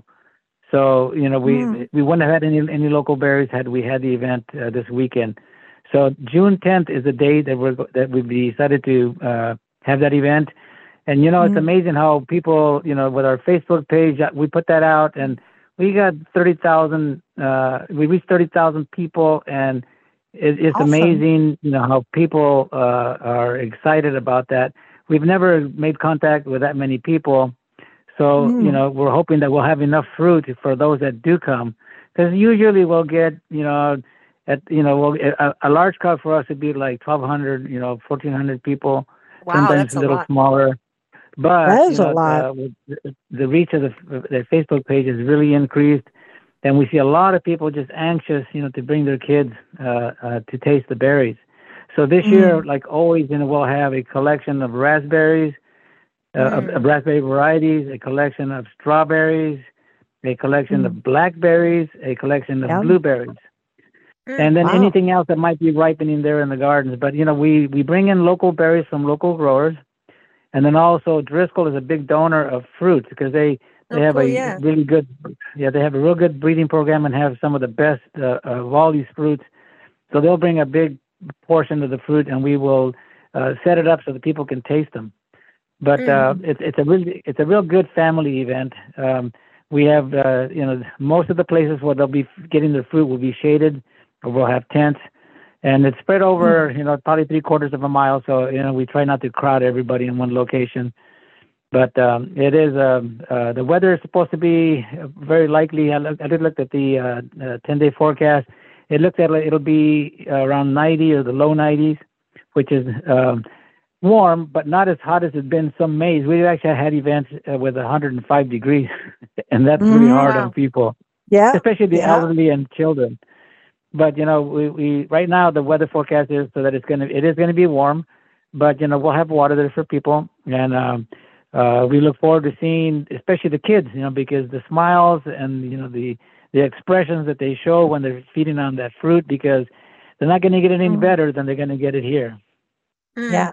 So, you know, we mm. we wouldn't have had any any local berries had we had the event uh, this weekend. So June tenth is the day that we're that we decided to uh, have that event. And you know, mm. it's amazing how people, you know, with our Facebook page, we put that out, and we got thirty thousand. Uh, we reached thirty thousand people, and it, it's awesome. Amazing, you know, how people uh, are excited about that. We've never made contact with that many people. So, mm. you know, we're hoping that we'll have enough fruit for those that do come. Because usually we'll get, you know, at, you know, we'll, a, a large crowd for us would be like twelve hundred, you know, fourteen hundred people. Wow, sometimes that's a little a lot. Smaller. But that is you know, a lot. Uh, the, the reach of the, the Facebook page has really increased. And we see a lot of people just anxious, you know, to bring their kids uh, uh, to taste the berries. So this mm. year, like always, you know, we'll have a collection of raspberries, Uh, mm. of, of raspberry varieties, a collection of strawberries, a collection mm. of blackberries, a collection of Yum. blueberries, mm. and then wow. anything else that might be ripening there in the gardens. But, you know, we, we bring in local berries from local growers. And then also Driscoll is a big donor of fruits because they, they oh, have cool, a yeah. really good, yeah, they have a real good breeding program and have some of the best uh, of all these fruits. So they'll bring a big portion of the fruit, and we will uh, set it up so that people can taste them. But uh, mm. it's it's a really it's a real good family event. Um, we have uh, you know most of the places where they'll be getting their fruit will be shaded, or we'll have tents, and it's spread over mm. you know probably three quarters of a mile. So you know we try not to crowd everybody in one location. But um, it is um, uh, the weather is supposed to be very likely. I, look, I did look at the uh, uh, ten day forecast. It looks at it'll be around ninety or the low nineties, which is. Um, warm, but not as hot as it's been some Mays. We've actually had events uh, with one hundred five degrees, and that's really mm, hard wow. on people. Yeah, especially the yeah. elderly and children. But you know, we, we right now the weather forecast is so that it's gonna it is gonna be warm, but you know we'll have water there for people, and um, uh, we look forward to seeing, especially the kids, you know, because the smiles and you know the the expressions that they show when they're feeding on that fruit, because they're not gonna get it any mm. better than they're gonna get it here. Mm. Yeah.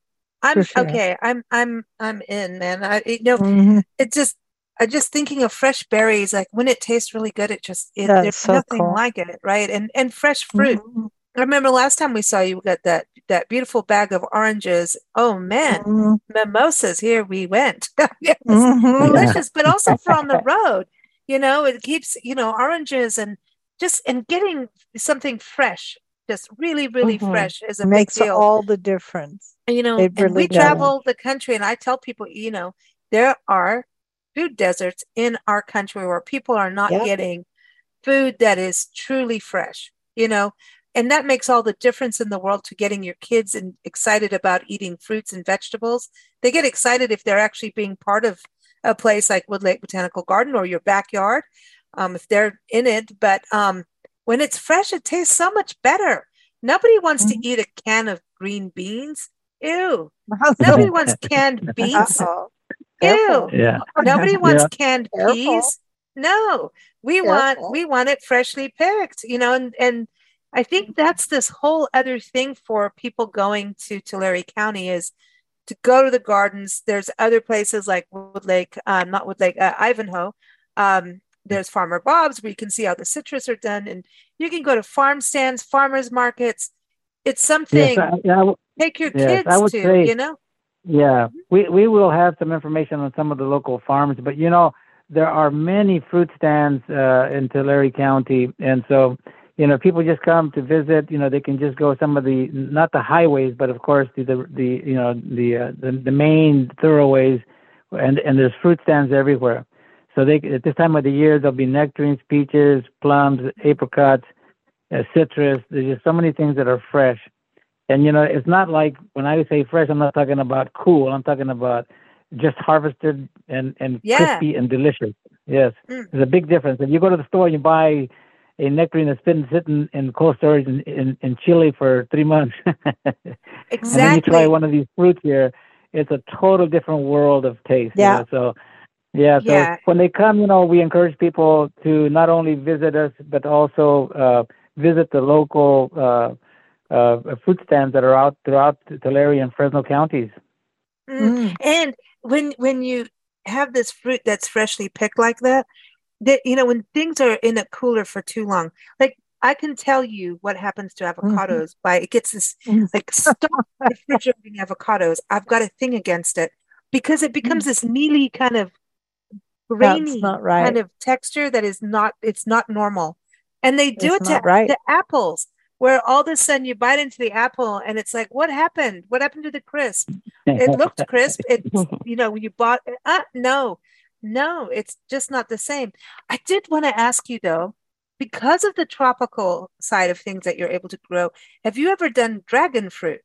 I'm sure. okay. I'm I'm I'm in, man. I you know mm-hmm. it just I just thinking of fresh berries, like when it tastes really good, it just it, That's there's so nothing cool. like it, right? And and fresh fruit. Mm-hmm. I remember last time we saw you got that that beautiful bag of oranges. Oh man, mm-hmm. mimosas. Here we went. It was mm-hmm. delicious, but also for on the road. You know, it keeps you know oranges and just and getting something fresh. Just really, really mm-hmm. fresh is a makes big deal. all the difference. You know, it and really we does. travel the country, and I tell people, you know, there are food deserts in our country where people are not yep. getting food that is truly fresh, you know, and that makes all the difference in the world to getting your kids and excited about eating fruits and vegetables. They get excited if they're actually being part of a place like Wood Lake Botanical Garden or your backyard, um, if they're in it. But um, when it's fresh, it tastes so much better. Nobody wants mm-hmm. to eat a can of green beans. Ew. Nobody wants canned beets. Uh-oh. Ew. Yeah. Nobody wants yeah. canned Careful. peas. No. We Careful. want we want it freshly picked, you know, and, and I think that's this whole other thing for people going to Tulare County is to go to the gardens. There's other places like Wood Lake, um, not Wood Lake, uh, Ivanhoe. Um, there's Farmer Bob's where you can see how the citrus are done, and you can go to farm stands, farmers markets. It's something. Yes, I, I, take your yes, kids I would to, say, you know. Yeah, we we will have some information on some of the local farms, but you know there are many fruit stands uh, in Tulare County, and so you know people just come to visit. You know they can just go some of the not the highways, but of course the the, the you know the, uh, the the main thoroughways, and and there's fruit stands everywhere. So they, at this time of the year, there'll be nectarines, peaches, plums, apricots, uh, citrus. There's just so many things that are fresh. And, you know, it's not like when I say fresh, I'm not talking about cool. I'm talking about just harvested and, and Yeah. crispy and delicious. Yes, Mm. there's a big difference. If you go to the store and you buy a nectarine that's been sitting in cold storage in, in, in Chile for three months, Exactly. and then you try one of these fruits here, it's a total different world of taste. Yeah. You know? So, yeah. So Yeah. when they come, you know, we encourage people to not only visit us, but also uh, visit the local uh, uh, fruit stands that are out throughout Tulare and Fresno counties. Mm. Mm. And when when you have this fruit that's freshly picked like that, that you know, when things are in a cooler for too long, like I can tell you what happens to avocados by it gets this Mhm. like stop refrigerating avocados. I've got a thing against it because it becomes this mealy kind of grainy not right. kind of texture that is not it's not normal. And they do It's it to, not right. to apples, where all of a sudden you bite into the apple and it's like, what happened? What happened to the crisp? It looked crisp. It, you know, you bought, uh, no, no, it's just not the same. I did want to ask you though, because of the tropical side of things that you're able to grow, have you ever done dragon fruit?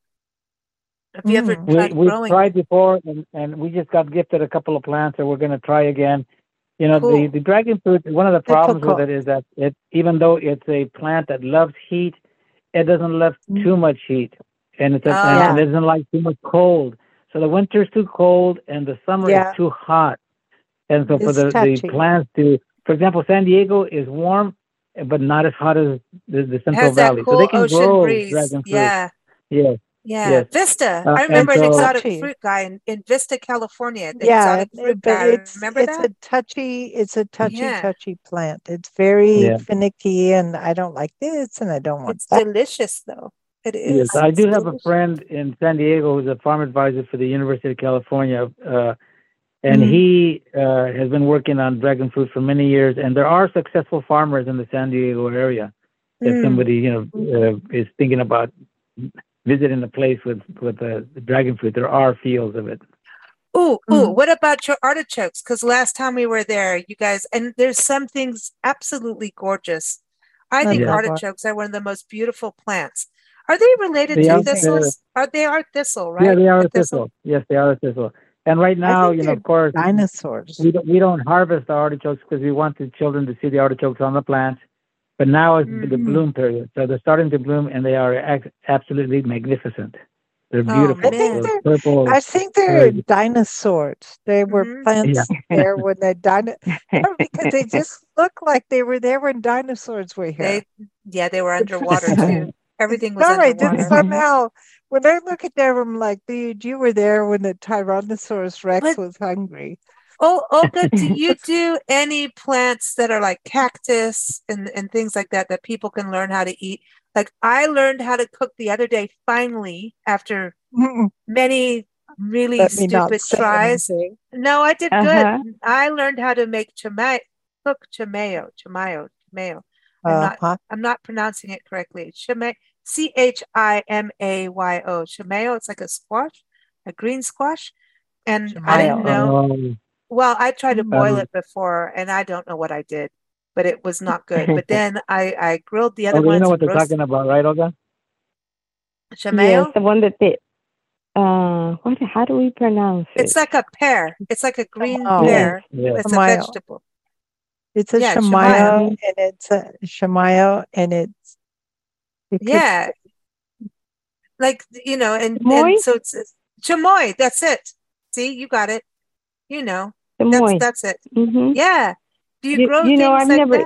Have you ever Mm. We tried we growing? tried before, and, and we just got gifted a couple of plants that we're going to try again. You know, the, Cool. the dragon fruit. One of the problems Difficult. with it is that it, even though it's a plant that loves heat, it doesn't love Mm. too much heat, and it's a, Oh. and it doesn't like too much cold. So the winter's too cold, and the summer Yeah. is too hot. And so for It's the, the touchy. plants to, for example, San Diego is warm, but not as hot as the, the Central Has that Valley. So they cool can ocean grow breeze. dragon fruit. Yeah. Yes, Yeah, yes. Vista. Uh, I and remember an so exotic Touchy. fruit guy in, in Vista, California. The Yeah, exotic it- fruit but guy. it's Remember it's that? a touchy it's a touchy Yeah. touchy plant. It's very Yeah. finicky, and I don't like this, and I don't want It's that. delicious, though. It yes, is. I do It's have a delicious. friend in San Diego who's a farm advisor for the University of California, uh, and Mm. he uh, has been working on dragon fruit for many years. And there are successful farmers in the San Diego area. If Mm. somebody you know uh, is thinking about visiting a place with with uh, dragon fruit, there are fields of it. Ooh, ooh, Mm. what about your artichokes? Because last time we were there, you guys, and there's some things absolutely gorgeous. I I think Yeah. love art. artichokes are one of the most beautiful plants. Are they related They to are, Amazing. uh, thistles? Are they are thistle, yeah, right? they are A a thistle? thistle. Yes, they are a thistle. And right I now, think you know, they're of course, dinosaurs. we don't, we don't harvest the artichokes because we want the children to see the artichokes on the plant. But now is the Mm. bloom period, so they're starting to bloom, and they are ac- absolutely magnificent. They're Oh, beautiful. I think man. They're they're purple. I think they're very- dinosaurs. They were Mhm. plants Yeah. there when the dino because they just look like they were there when dinosaurs were here. They, yeah, they were underwater too. Everything was No, I just underwater. somehow when I look at them, I'm like, dude, you were there when the Tyrannosaurus Rex But was hungry. oh, Olga, do you do any plants that are like cactus and, and things like that that people can learn how to eat? Like I learned how to cook the other day, finally, after Mm-mm. many really Let me not stupid say tries. anything. No, I did Uh-huh. good. I learned how to make chamayo, cook chamayo, chamayo, chamayo. I'm not Uh-huh. I'm not pronouncing it correctly. Chamayo, C H I M A Y O. Chamayo, it's like a squash, a green squash. And I didn't Chamayo. know. Um, Well, I tried to Mm. boil um, it before, and I don't know what I did, but it was not good. But then I, I grilled the other okay, you ones know what and they're roasted talking about, right, Olga? Yes, chamayo. the one that they, uh, what, how do we pronounce it? It's like a pear. It's like a green Chamayo. Yes, pear. yes. It's a Chamayo. vegetable. It's a Yeah, chamayo, chamayo. and it's a chamayo, and it's it could Yeah, like you know, and Chamoy? and so it's, it's chamoy. That's it. See, you got it. You know, that's Chamoy. that's it. Mm-hmm. Yeah. Do you You, grow you know, things I've like never, that?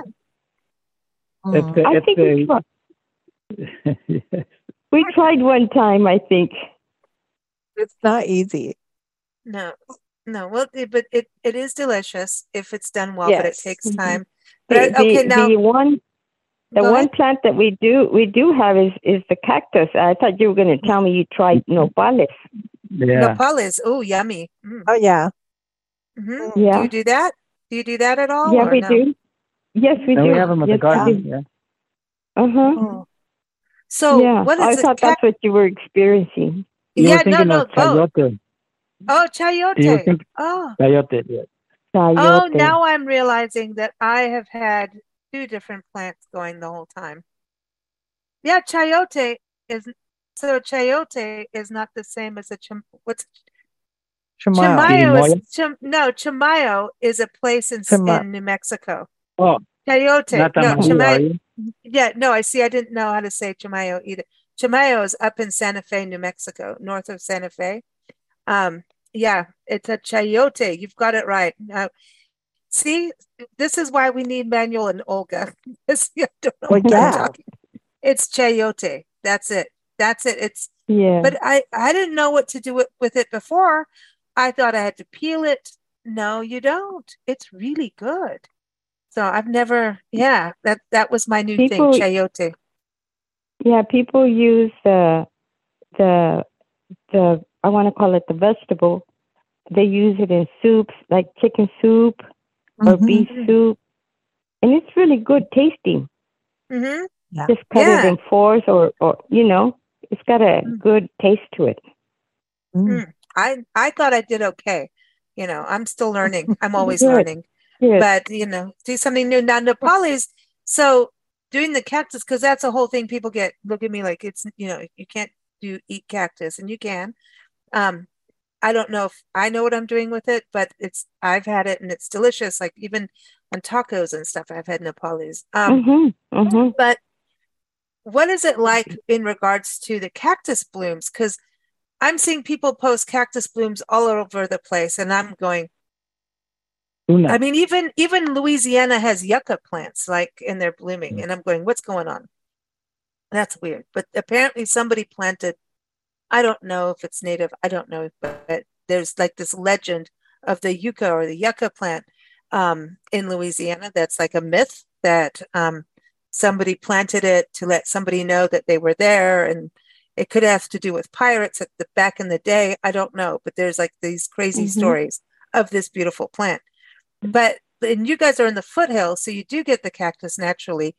It's mm. a, I it's think we, a, tri- yes. we tried one time, I think. It's not easy. No, no. Well, it, but it it is delicious if it's done well, but it Yes. takes Mhm. time. The, But I, okay, the, now the one, the go one ahead. plant that we do, we do have is, is the cactus. I thought you were going to tell me you tried nopales. Yeah. Nopales. Oh, yummy. Mm. Oh yeah. hmm Mm. Do Yeah. you do that? Do you do that at all, Yeah, or we no? do. Yes, we And do. we have them at the Yes, we garden. do. Yeah. Uh-huh. Oh. So Yeah. what I is it? thought Cac- that's what you were experiencing. You yeah, were no, thinking no, of both. chayote. Oh, You were chayote. thinking Oh, chayote. Yeah. oh, Chayote. now I'm realizing that I have had two different plants going the whole time. Yeah, chayote is so chayote is not the same as a chim. What's Chimayo. Chimayo is Chim, no Chimayo is a place in Chima- in New Mexico. Oh, Chayote. not No, Tamahula, are Chimayo. you? Yeah, no, I see. I didn't know how to say Chimayo either. Chimayo is up in Santa Fe, New Mexico, north of Santa Fe. Um, yeah, it's a chayote. You've got it right. Now, see, this is why we need Manuel and Olga. Because you don't know Well, what I'm yeah. talking. It's chayote. That's it. That's it. It's Yeah. but I I didn't know what to do with, with it before. I thought I had to peel it. No, you don't. It's really good. So I've never, yeah, that that was my new People- thing, chayote. Yeah, people use the the the I want to call it the vegetable. They use it in soups, like chicken soup or Mhm. beef soup, and it's really good tasting. Mm-hmm. Just cut Yeah. it in fours, or or you know, it's got a Mm. good taste to it. Mm. I I thought I did okay. You know, I'm still learning. I'm always Good. learning. Good. But you know, do something new. Now Nepalese, so doing the cactus, because that's a whole thing. People get look at me like it's, you know, you can't do eat cactus, and you can. Um, I don't know if I know what I'm doing with it, but it's I've had it and it's delicious. Like even on tacos and stuff, I've had Nepalese. Um, Mm-hmm. Mm-hmm. but what is it like in regards to the cactus blooms? Because I'm seeing people post cactus blooms all over the place, and I'm going, Una. I mean, even even Louisiana has yucca plants like and they're blooming, and I'm going, what's going on? That's weird. But apparently somebody planted, I don't know if it's native, I don't know, but there's like this legend of the yucca or the yucca plant um, in Louisiana. That's like a myth that um, somebody planted it to let somebody know that they were there, and it could have to do with pirates at the back in the day. I don't know, but there's like these crazy Mhm. stories of this beautiful plant. But and you guys are in the foothills, so you do get the cactus naturally.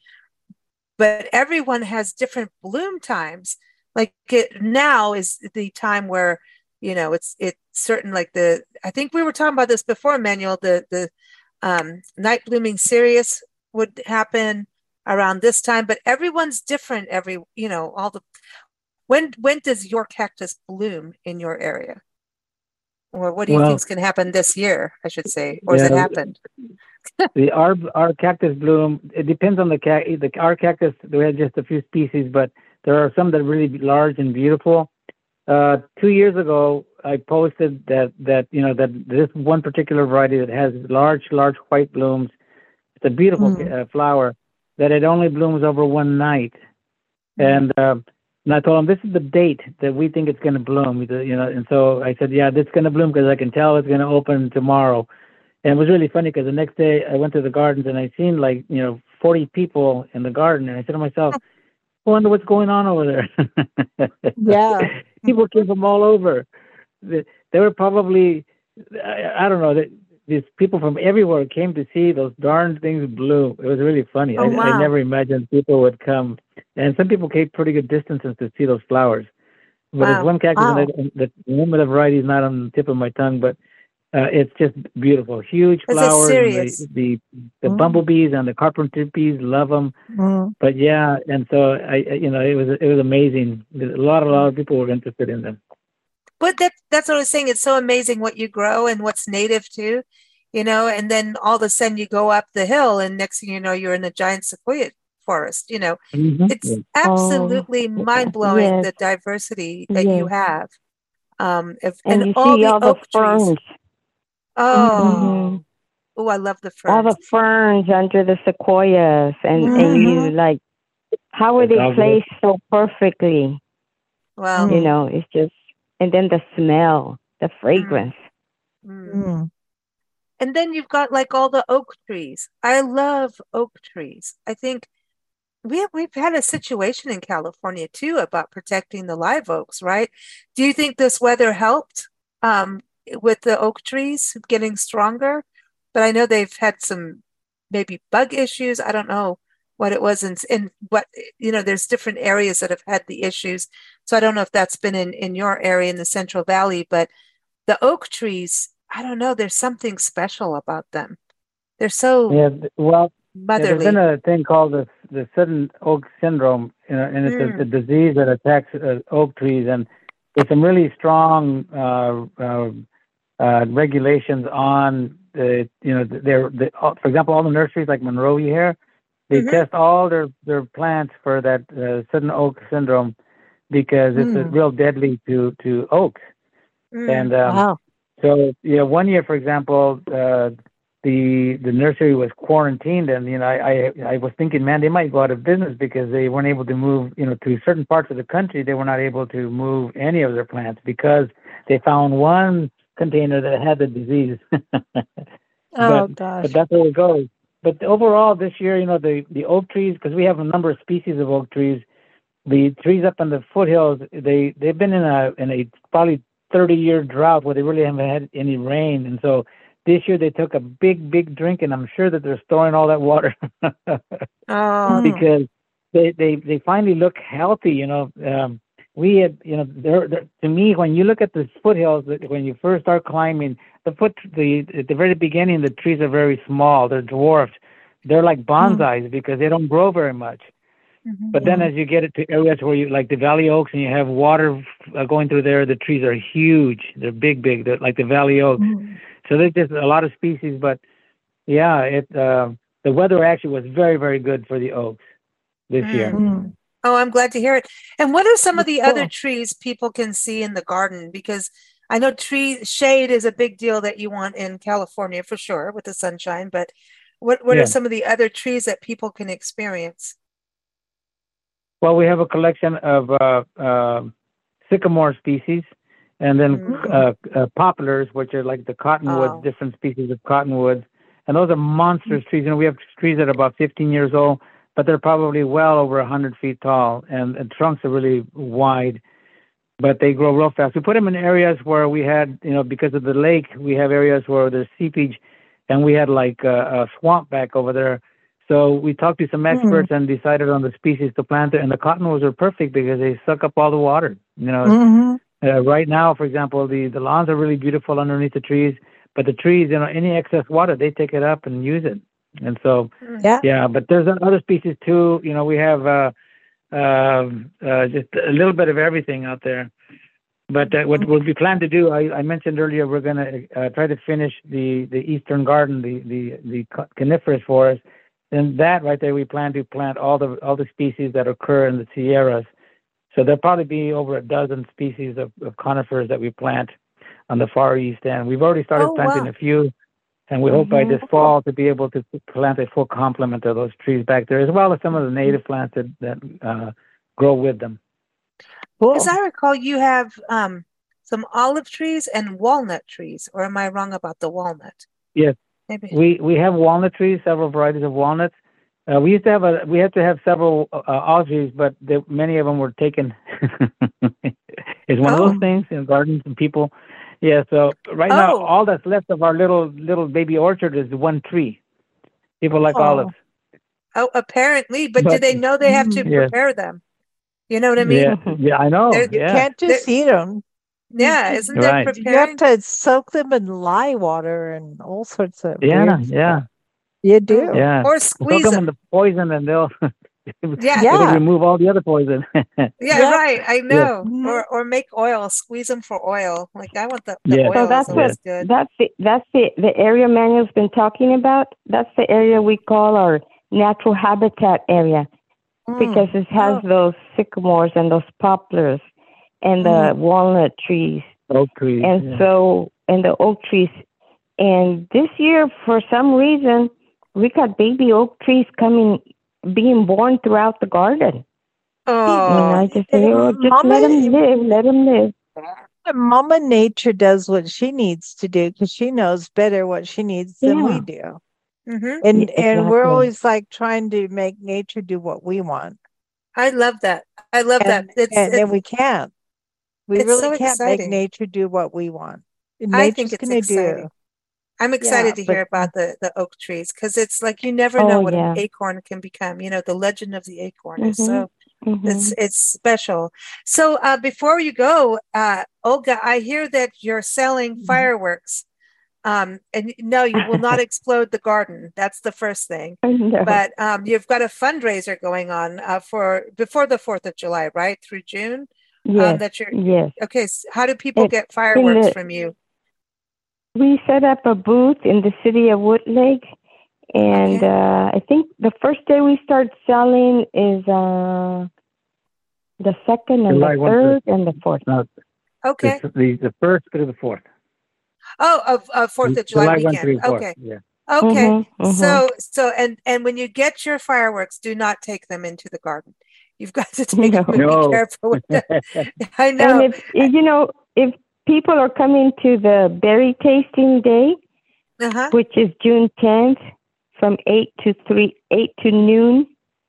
But everyone has different bloom times. Like it now is the time where, you know, it's it's certain like the I think we were talking about this before, Manuel, the the um, night blooming cereus would happen around this time, but everyone's different every, you know, all the when when does your cactus bloom in your area? Or what do you Well- think is going to happen this year, I should say, or has it Yeah. happened? The our our cactus bloom. It depends on the cat. The our cactus. We have just a few species, but there are some that are really large and beautiful. Uh, two years ago, I posted that that you know that this one particular variety that has large, large white blooms. It's a beautiful Mm. uh, flower that it only blooms over one night, and. Uh, and I told him, this is the date that we think it's going to bloom, you know. And so I said, yeah, this is going to bloom because I can tell it's going to open tomorrow. And it was really funny because the next day I went to the gardens and I seen like, you know, forty people in the garden. And I said to myself, I wonder what's going on over there. Yeah. People came from all over. They, they were probably, I, I don't know, they, these people from everywhere came to see those darn things bloom. It was really funny. Oh, I, wow. I never imagined people would come. And some people came pretty good distances to see those flowers. But Wow. it's one cactus, Wow. and I, the name of the variety is not on the tip of my tongue, but uh, it's just beautiful. Huge It's a flowers. And cereus. the the, the Mm. bumblebees and the carpenter bees love them. Mm. But yeah, and so I, I- you know, it was it was amazing. A lot, a lot of people were interested in them. But that that's what I was saying. It's so amazing what you grow and what's native too, you know, and then all of a sudden you go up the hill and next thing you know, you're in the giant sequoia forest, you know. Mhm. It's Yeah. absolutely Oh, mind blowing yes. the diversity that you Yes. have. Um, if, And, and, you all see the all the oak trees. ferns, Oh, Mhm. oh, I love the all the ferns. ferns under the sequoias, and and you Mhm. like, how are The they dogwood. placed so perfectly? Wow. You know, it's just, and then the smell, the fragrance. Mm. Mm. And then you've got like all the oak trees. I love oak trees. I think we have, we've had a situation in California too about protecting the live oaks, right? Do you think this weather helped um, with the oak trees getting stronger? But I know they've had some maybe bug issues. I don't know what it was in, in what, you know, there's different areas that have had the issues. So I don't know if that's been in, in your area in the Central Valley, but the oak trees, I don't know, there's something special about them. They're so Yeah. th- Well, yeah, there's motherly. been a thing called the the sudden oak syndrome, you know, and it's Mm. a, a disease that attacks uh, oak trees, and there's some really strong uh, uh, uh, regulations on the, you know, their, the, for example, all the nurseries like Monrovia here, they Mhm. test all their, their plants for that uh, sudden oak syndrome because it's uh, Mm. real deadly to, to oaks. Mm. And um, Wow. so, you know, one year, for example, uh, the the nursery was quarantined, and you know, I, I I was thinking, man, they might go out of business because they weren't able to move, you know, to certain parts of the country. They were not able to move any of their plants because they found one container that had the disease. Oh but gosh. but that's where it goes. But overall, this year, you know, the the oak trees, because we have a number of species of oak trees. The trees up in the foothills, they they've been in a in a probably thirty year drought where they really haven't had any rain, and so this year they took a big big drink, and I'm sure that they're storing all that water Oh, Mm. because they they they finally look healthy. You know, um, we had, you know, they're, they're, to me, when you look at the foothills, when you first start climbing the foot, the at the very beginning, the trees are very small, they're dwarfed, they're like bonsais because they don't grow very much. Mhm. But then as you get it to areas where you like the valley oaks and you have water uh, going through there, the trees are huge. They're big, big. They're like the valley oaks. Mm. So there's just a lot of species. But yeah, it uh, the weather actually was very, very good for the oaks this Mm. year. Mm. Oh, I'm glad to hear it. And what are some of That's the other cool. trees people can see in the garden? Because I know tree shade is a big deal that you want in California for sure with the sunshine, but what what are Yeah. some of the other trees that people can experience? Well, we have a collection of uh, uh, sycamore species, and then Mm. uh, uh, poplars, which are like the cottonwoods, Oh. different species of cottonwoods. And those are monstrous trees. And we have trees that are about fifteen years old, but they're probably well over one hundred feet tall, and the trunks are really wide, but they grow real fast. We put them in areas where we had, you know, because of the lake, we have areas where there's seepage, and we had like a, a swamp back over there. So we talked to some Mm. experts and decided on the species to plant there, and the cottonwoods are perfect because they suck up all the water. You know, Mhm. uh, right now, for example, the, the lawns are really beautiful underneath the trees, but the trees, you know, any excess water, they take it up and use it. And so, Mm. Yeah. yeah, but there's other species too. You know, we have uh, uh, uh, just a little bit of everything out there. But uh, what, what we plan to do, I, I mentioned earlier, we're going to uh, try to finish the, the eastern garden, the, the, the coniferous forest. And that right there, we plan to plant all the all the species that occur in the Sierras. So there'll probably be over a dozen species of, of conifers that we plant on the far east end. We've already started Oh, planting wow. a few, and we hope by Mhm. this fall to be able to plant a full complement of those trees back there, as well as some of the native plants that, that uh, grow with them. As Cool. I recall, you have um, some olive trees and walnut trees, or am I wrong about the walnut? Yes, Maybe. we, we have walnut trees, several varieties of walnuts. Uh, we used to have a we had to have several uh, olive trees, but the, many of them were taken. It's one of those Oh, things in gardens and people. Yeah, so right now oh, all that's left of our little little baby orchard is one tree. People like Oh. olives, oh, apparently, but do but they know they have to Mm. yeah, prepare them? You know what I mean? yeah, Mhm. yeah. I know. They're, You Yeah, can't they're, just eat them. yeah, isn't there right. You have preparing? to soak them in lye water and all sorts of Yeah, weird yeah, stuff. You Oh, do. yeah. or Soak squeeze them in them. the poison, and they'll Yeah, it'll Yeah. remove all the other poison. yeah, Yep. right. I Yes, know. Mhm. Or or make oil, squeeze them for oil. Like I want the the yes, So oil is that's what yes. always good. that's the that's the the area Manuel's been talking about. That's the area we call our natural habitat area because Mm. it has Oh, those sycamores and those poplars and the Mm. walnut trees Oak trees. and Yeah. so and the oak trees. And this year, for some reason, we got baby oak trees coming, being born throughout the garden. And oh, I just Eh, say, oh, just Mama, let them live, let them live. Mama Nature does what she needs to do because she knows better what she needs than we Yeah, do. mm-hmm. And yeah, and we're exactly. always like trying to make nature do what we want. I love that. I love that. And It's and it, then we can't. We it's really so can't make exciting. nature do what we want. I think Nature's it's gonna do. exciting. I'm Yeah, excited to but hear about the the oak trees because it's like you never know Oh, what an yeah. acorn can become. You know, the legend of the acorn is Mhm. so it's Mhm. it's special. So uh, before you go, uh, Olga, I hear that you're selling Mhm. fireworks. Um, and no, you will not explode the garden. That's the first thing. No. But um, you've got a fundraiser going on uh, for before the fourth of July, right? Through June. Um, Yes, that you're yes. okay. So how do people It's get in fireworks the from you? we set up a booth in the city of Woodlake. And Okay. uh, I think the first day we start selling is uh, the second and July the one third through- and the fourth. No, Okay. it's the, the first through the fourth. Oh, of of Fourth of July, July one weekend. through fourth. Okay. Yeah. Okay. Mhm, mhm. So so and and when you get your fireworks, do not take them into the garden. You've got to take them and No. be careful with them. I And know. if you know, if people are coming to the berry tasting day, Uh-huh. which is June tenth, from eight to three, eight to noon,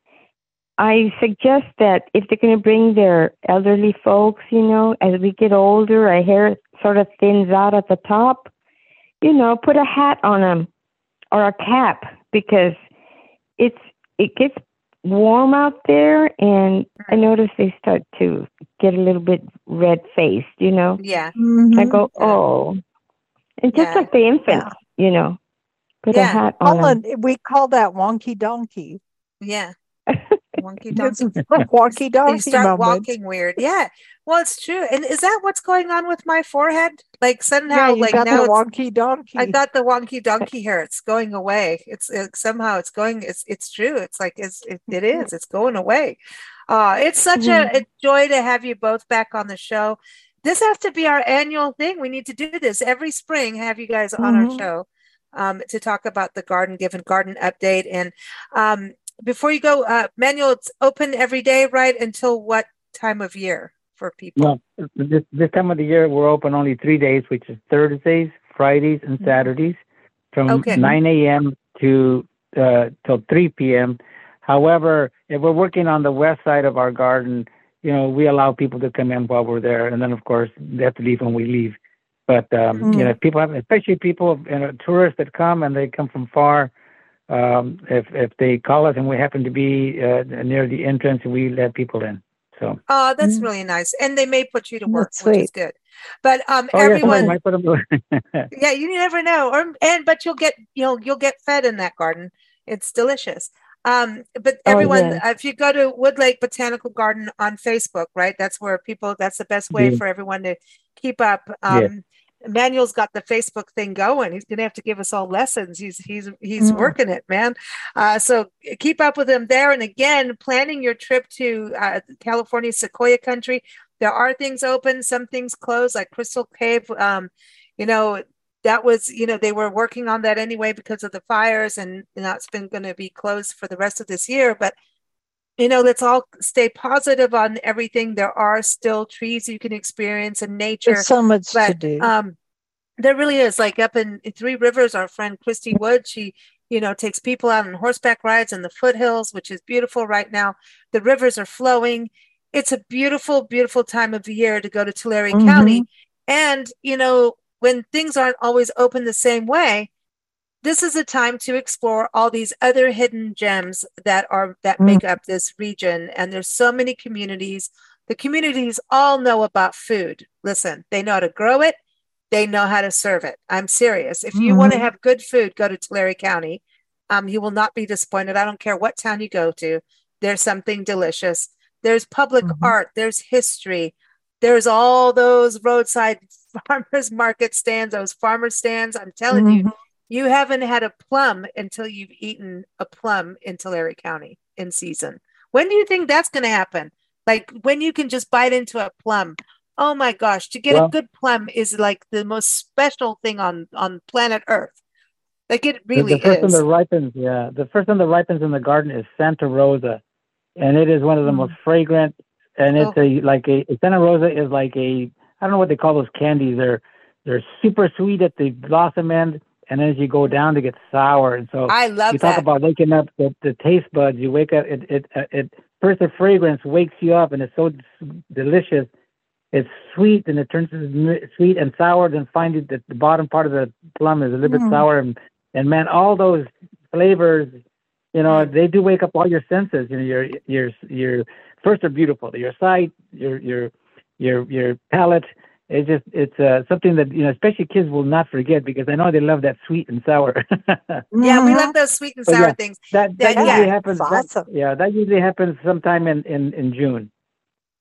I suggest that if they're going to bring their elderly folks, you know, as we get older, our hair sort of thins out at the top, you know, put a hat on them or a cap, because it's it gets warm out there, and I notice they start to get a little bit red faced, you know. Yeah. Mhm. I go, Yeah. oh, and just Yeah. like the infants, you know, put a Yeah. hat on Colin, them. we call that wonky donkey. Yeah. Wonky It's donkey. a wonky You donkey start moment. walking weird. Yeah. Well, it's true. And is that what's going on with my forehead? Like somehow, Yeah, you like got now the it's wonky donkey. I got the wonky donkey hair. It's going away. It's it, somehow it's going. It's it's true. It's like it's it, it is. It's going away. Uh, it's such a, a joy to have you both back on the show. This has to be our annual thing. We need to do this every spring. Have you guys on our Mhm. show um, to talk about the garden, give a garden update. And um, before you go, uh, Manuel, it's open every day, right? Until what time of year for people? No, this this time of the year we're open only three days, which is Thursdays, Fridays, and Saturdays, from Okay. nine a.m. to uh, till three p.m. However, if we're working on the west side of our garden, you know, we allow people to come in while we're there, and then of course they have to leave when we leave. But um, Mhm. you know, if people have, especially people, you know, tourists that come and they come from far. Um, if if they call us and we happen to be uh, near the entrance, we let people in. So. Oh, that's Mm. really nice. And they may put you to work, That's which is sweet. good. But um, Oh yes, everyone, I might put them. yeah, you never know. Or and but you'll get you'll you'll get fed in that garden. It's delicious. Um, but Oh, everyone, yes. uh, if you go to Woodlake Botanical Garden on Facebook, right? That's where people. That's the best way Yeah. for everyone to keep up. Yeah. Um, Emmanuel's got the Facebook thing going. He's gonna have to give us all lessons. He's he's he's Mm. working it, man. Uh, so keep up with him there. And again, planning your trip to uh, California, Sequoia Country. There are things open, some things closed, like Crystal Cave. Um, you know, that was, you know, they were working on that anyway because of the fires, and that's been going to be closed for the rest of this year. But you know, let's all stay positive on everything. There are still trees you can experience in nature. There's so much to But do. um, there really is. Like up in, in Three Rivers, our friend Christy Wood, she, you know, takes people out on horseback rides in the foothills, which is beautiful right now. The rivers are flowing. It's a beautiful, beautiful time of the year to go to Tulare Mhm. County. And, you know, when things aren't always open the same way, this is a time to explore all these other hidden gems that are that Mm. make up this region. And there's so many communities. The communities all know about food. Listen, they know how to grow it. They know how to serve it. I'm serious. If you want to Mhm. have good food, go to Tulare County. Um, you will not be disappointed. I don't care what town you go to. There's something delicious. There's public Mhm. art. There's history. There's all those roadside farmers market stands, those farmer stands. I'm telling you, Mhm. you haven't had a plum until you've eaten a plum in Tulare County in season. When do you think that's going to happen? Like when you can just bite into a plum. Oh my gosh, to get Well- a good plum is like the most special thing on, on planet Earth. Like it The, really the first one is. that ripens, yeah, the first one that ripens in the garden is Santa Rosa, and it is one of the Mm. most fragrant. And it's Oh. a like a Santa Rosa is like a I don't know what they call those candies. They're they're super sweet at the blossom end, and as you go down, they get sour. And so I love you talk that. about waking up the, the taste buds. You wake up, it it uh, it first the fragrance wakes you up, and it's so delicious. It's sweet, and it turns to sweet and sour. Then finally, the, the bottom part of the plum is a little Mm. bit sour, and and man, all those flavors, you know, Mm. they do wake up all your senses. You know, your your your first are beautiful. Your sight, your your your your palate. It's just it's uh, something that you know, especially kids will not forget because I know they love that sweet and sour. Yeah, we Mhm. love those sweet and But sour yeah, things. that that Yeah, usually yeah, happens. it's That, awesome. yeah, that usually happens sometime in in in June.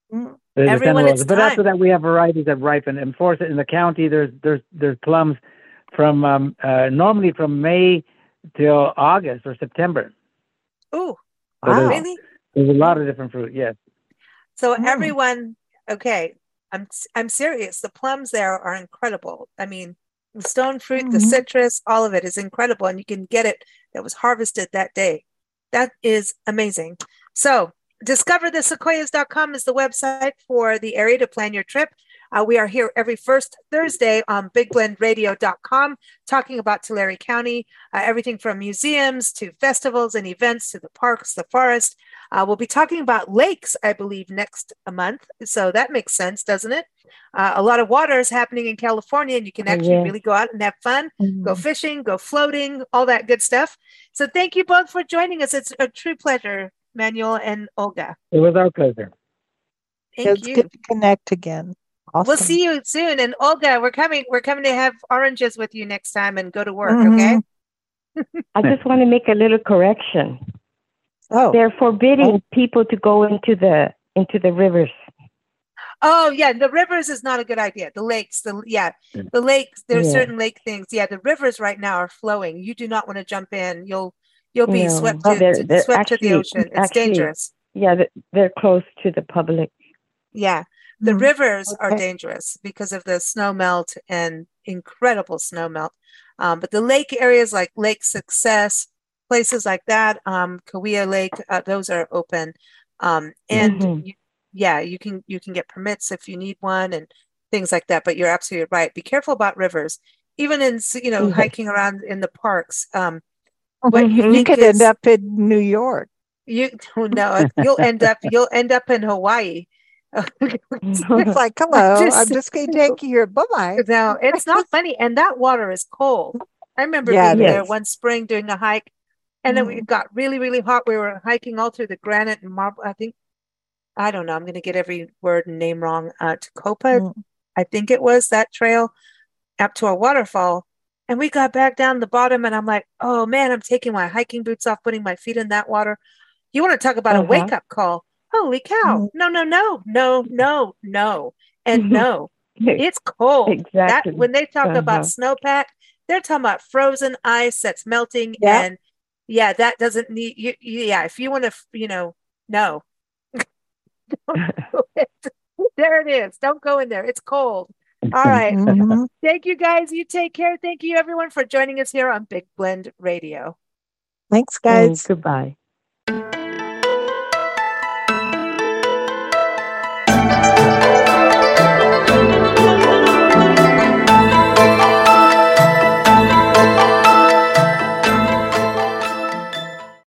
There's Everyone, it's but time. after that, we have varieties that ripen. And for in the county, there's there's there's plums from um, uh, normally from May till August or September. Ooh, So wow. there's, really? there's a lot of different fruit. Yes. So Mm. everyone, okay, I'm I'm serious. The plums there are incredible. I mean, the stone fruit, Mhm. the citrus, all of it is incredible, and you can get it that was harvested that day. That is amazing. So discover the sequoias dot com is the website for the area to plan your trip. Uh, we are here every first Thursday on big blend radio dot com talking about Tulare County, uh, everything from museums to festivals and events to the parks, the forest. Uh, we'll be talking about lakes, I believe, next month. So that makes sense, doesn't it? Uh, a lot of water is happening in California, and you can actually Yes. really go out and have fun, go Mhm. fishing, go floating, all that good stuff. So thank you both for joining us. It's a true pleasure, Manuel and Olga. It was our pleasure. Thank It's you. good to connect again. Awesome. We'll see you soon. And Olga, we're coming. We're coming to have oranges with you next time and go to work. Mhm. Okay. I just want to make a little correction. Oh, They're forbidding people to go into the into the rivers. Oh yeah, the rivers is not a good idea. The lakes, the yeah, Mm. the lakes. There's Yeah. certain lake things. Yeah, the rivers right now are flowing. You do not want to jump in. You'll you'll be No, swept to, they're- to they're swept to the actually- ocean. It's actually- dangerous. Yeah, th- they're close to the public. Yeah, the Mhm. rivers are Okay. dangerous because of the snow melt and incredible snow melt. Um, but the lake areas like Lake Success, places like that, um, Kauai Lake, uh, those are open. Um, and Mhm. you, yeah, you can you can get permits if you need one and things like that. But you're absolutely right. Be careful about rivers, even in s- you know Yes. hiking around in the parks. Um, what you Mhm. You think could is end up in New York. you don't know you'll end up you'll end up in Hawaii. It's like, hello, just- I'm just going to take you here. Bye bye. No, it's not funny. And that water is cold. I remember Yeah, being it there is. one spring doing a hike, and then Mm. it got really, really hot. We were hiking all through the granite and marble. I think, I don't know, I'm going to get every word and name wrong. Uh, Tacopa, Mm. I think it was that trail up to a waterfall. And we got back down the bottom, and I'm like, oh man, I'm taking my hiking boots off, putting my feet in that water. You want to talk about a Uh-huh. wake up call? Holy cow. Mm. No, no, no, no, no, no, and no. It's cold. Exactly. That when they talk about Uh-huh. snowpack, they're talking about frozen ice that's melting. Yeah. And yeah, that doesn't need you. you yeah, if you want to, you know, no. There it is. Don't go in there. It's cold. All right. Mhm. Thank you guys. You take care. Thank you everyone for joining us here on Big Blend Radio. Thanks, Mm, guys. goodbye.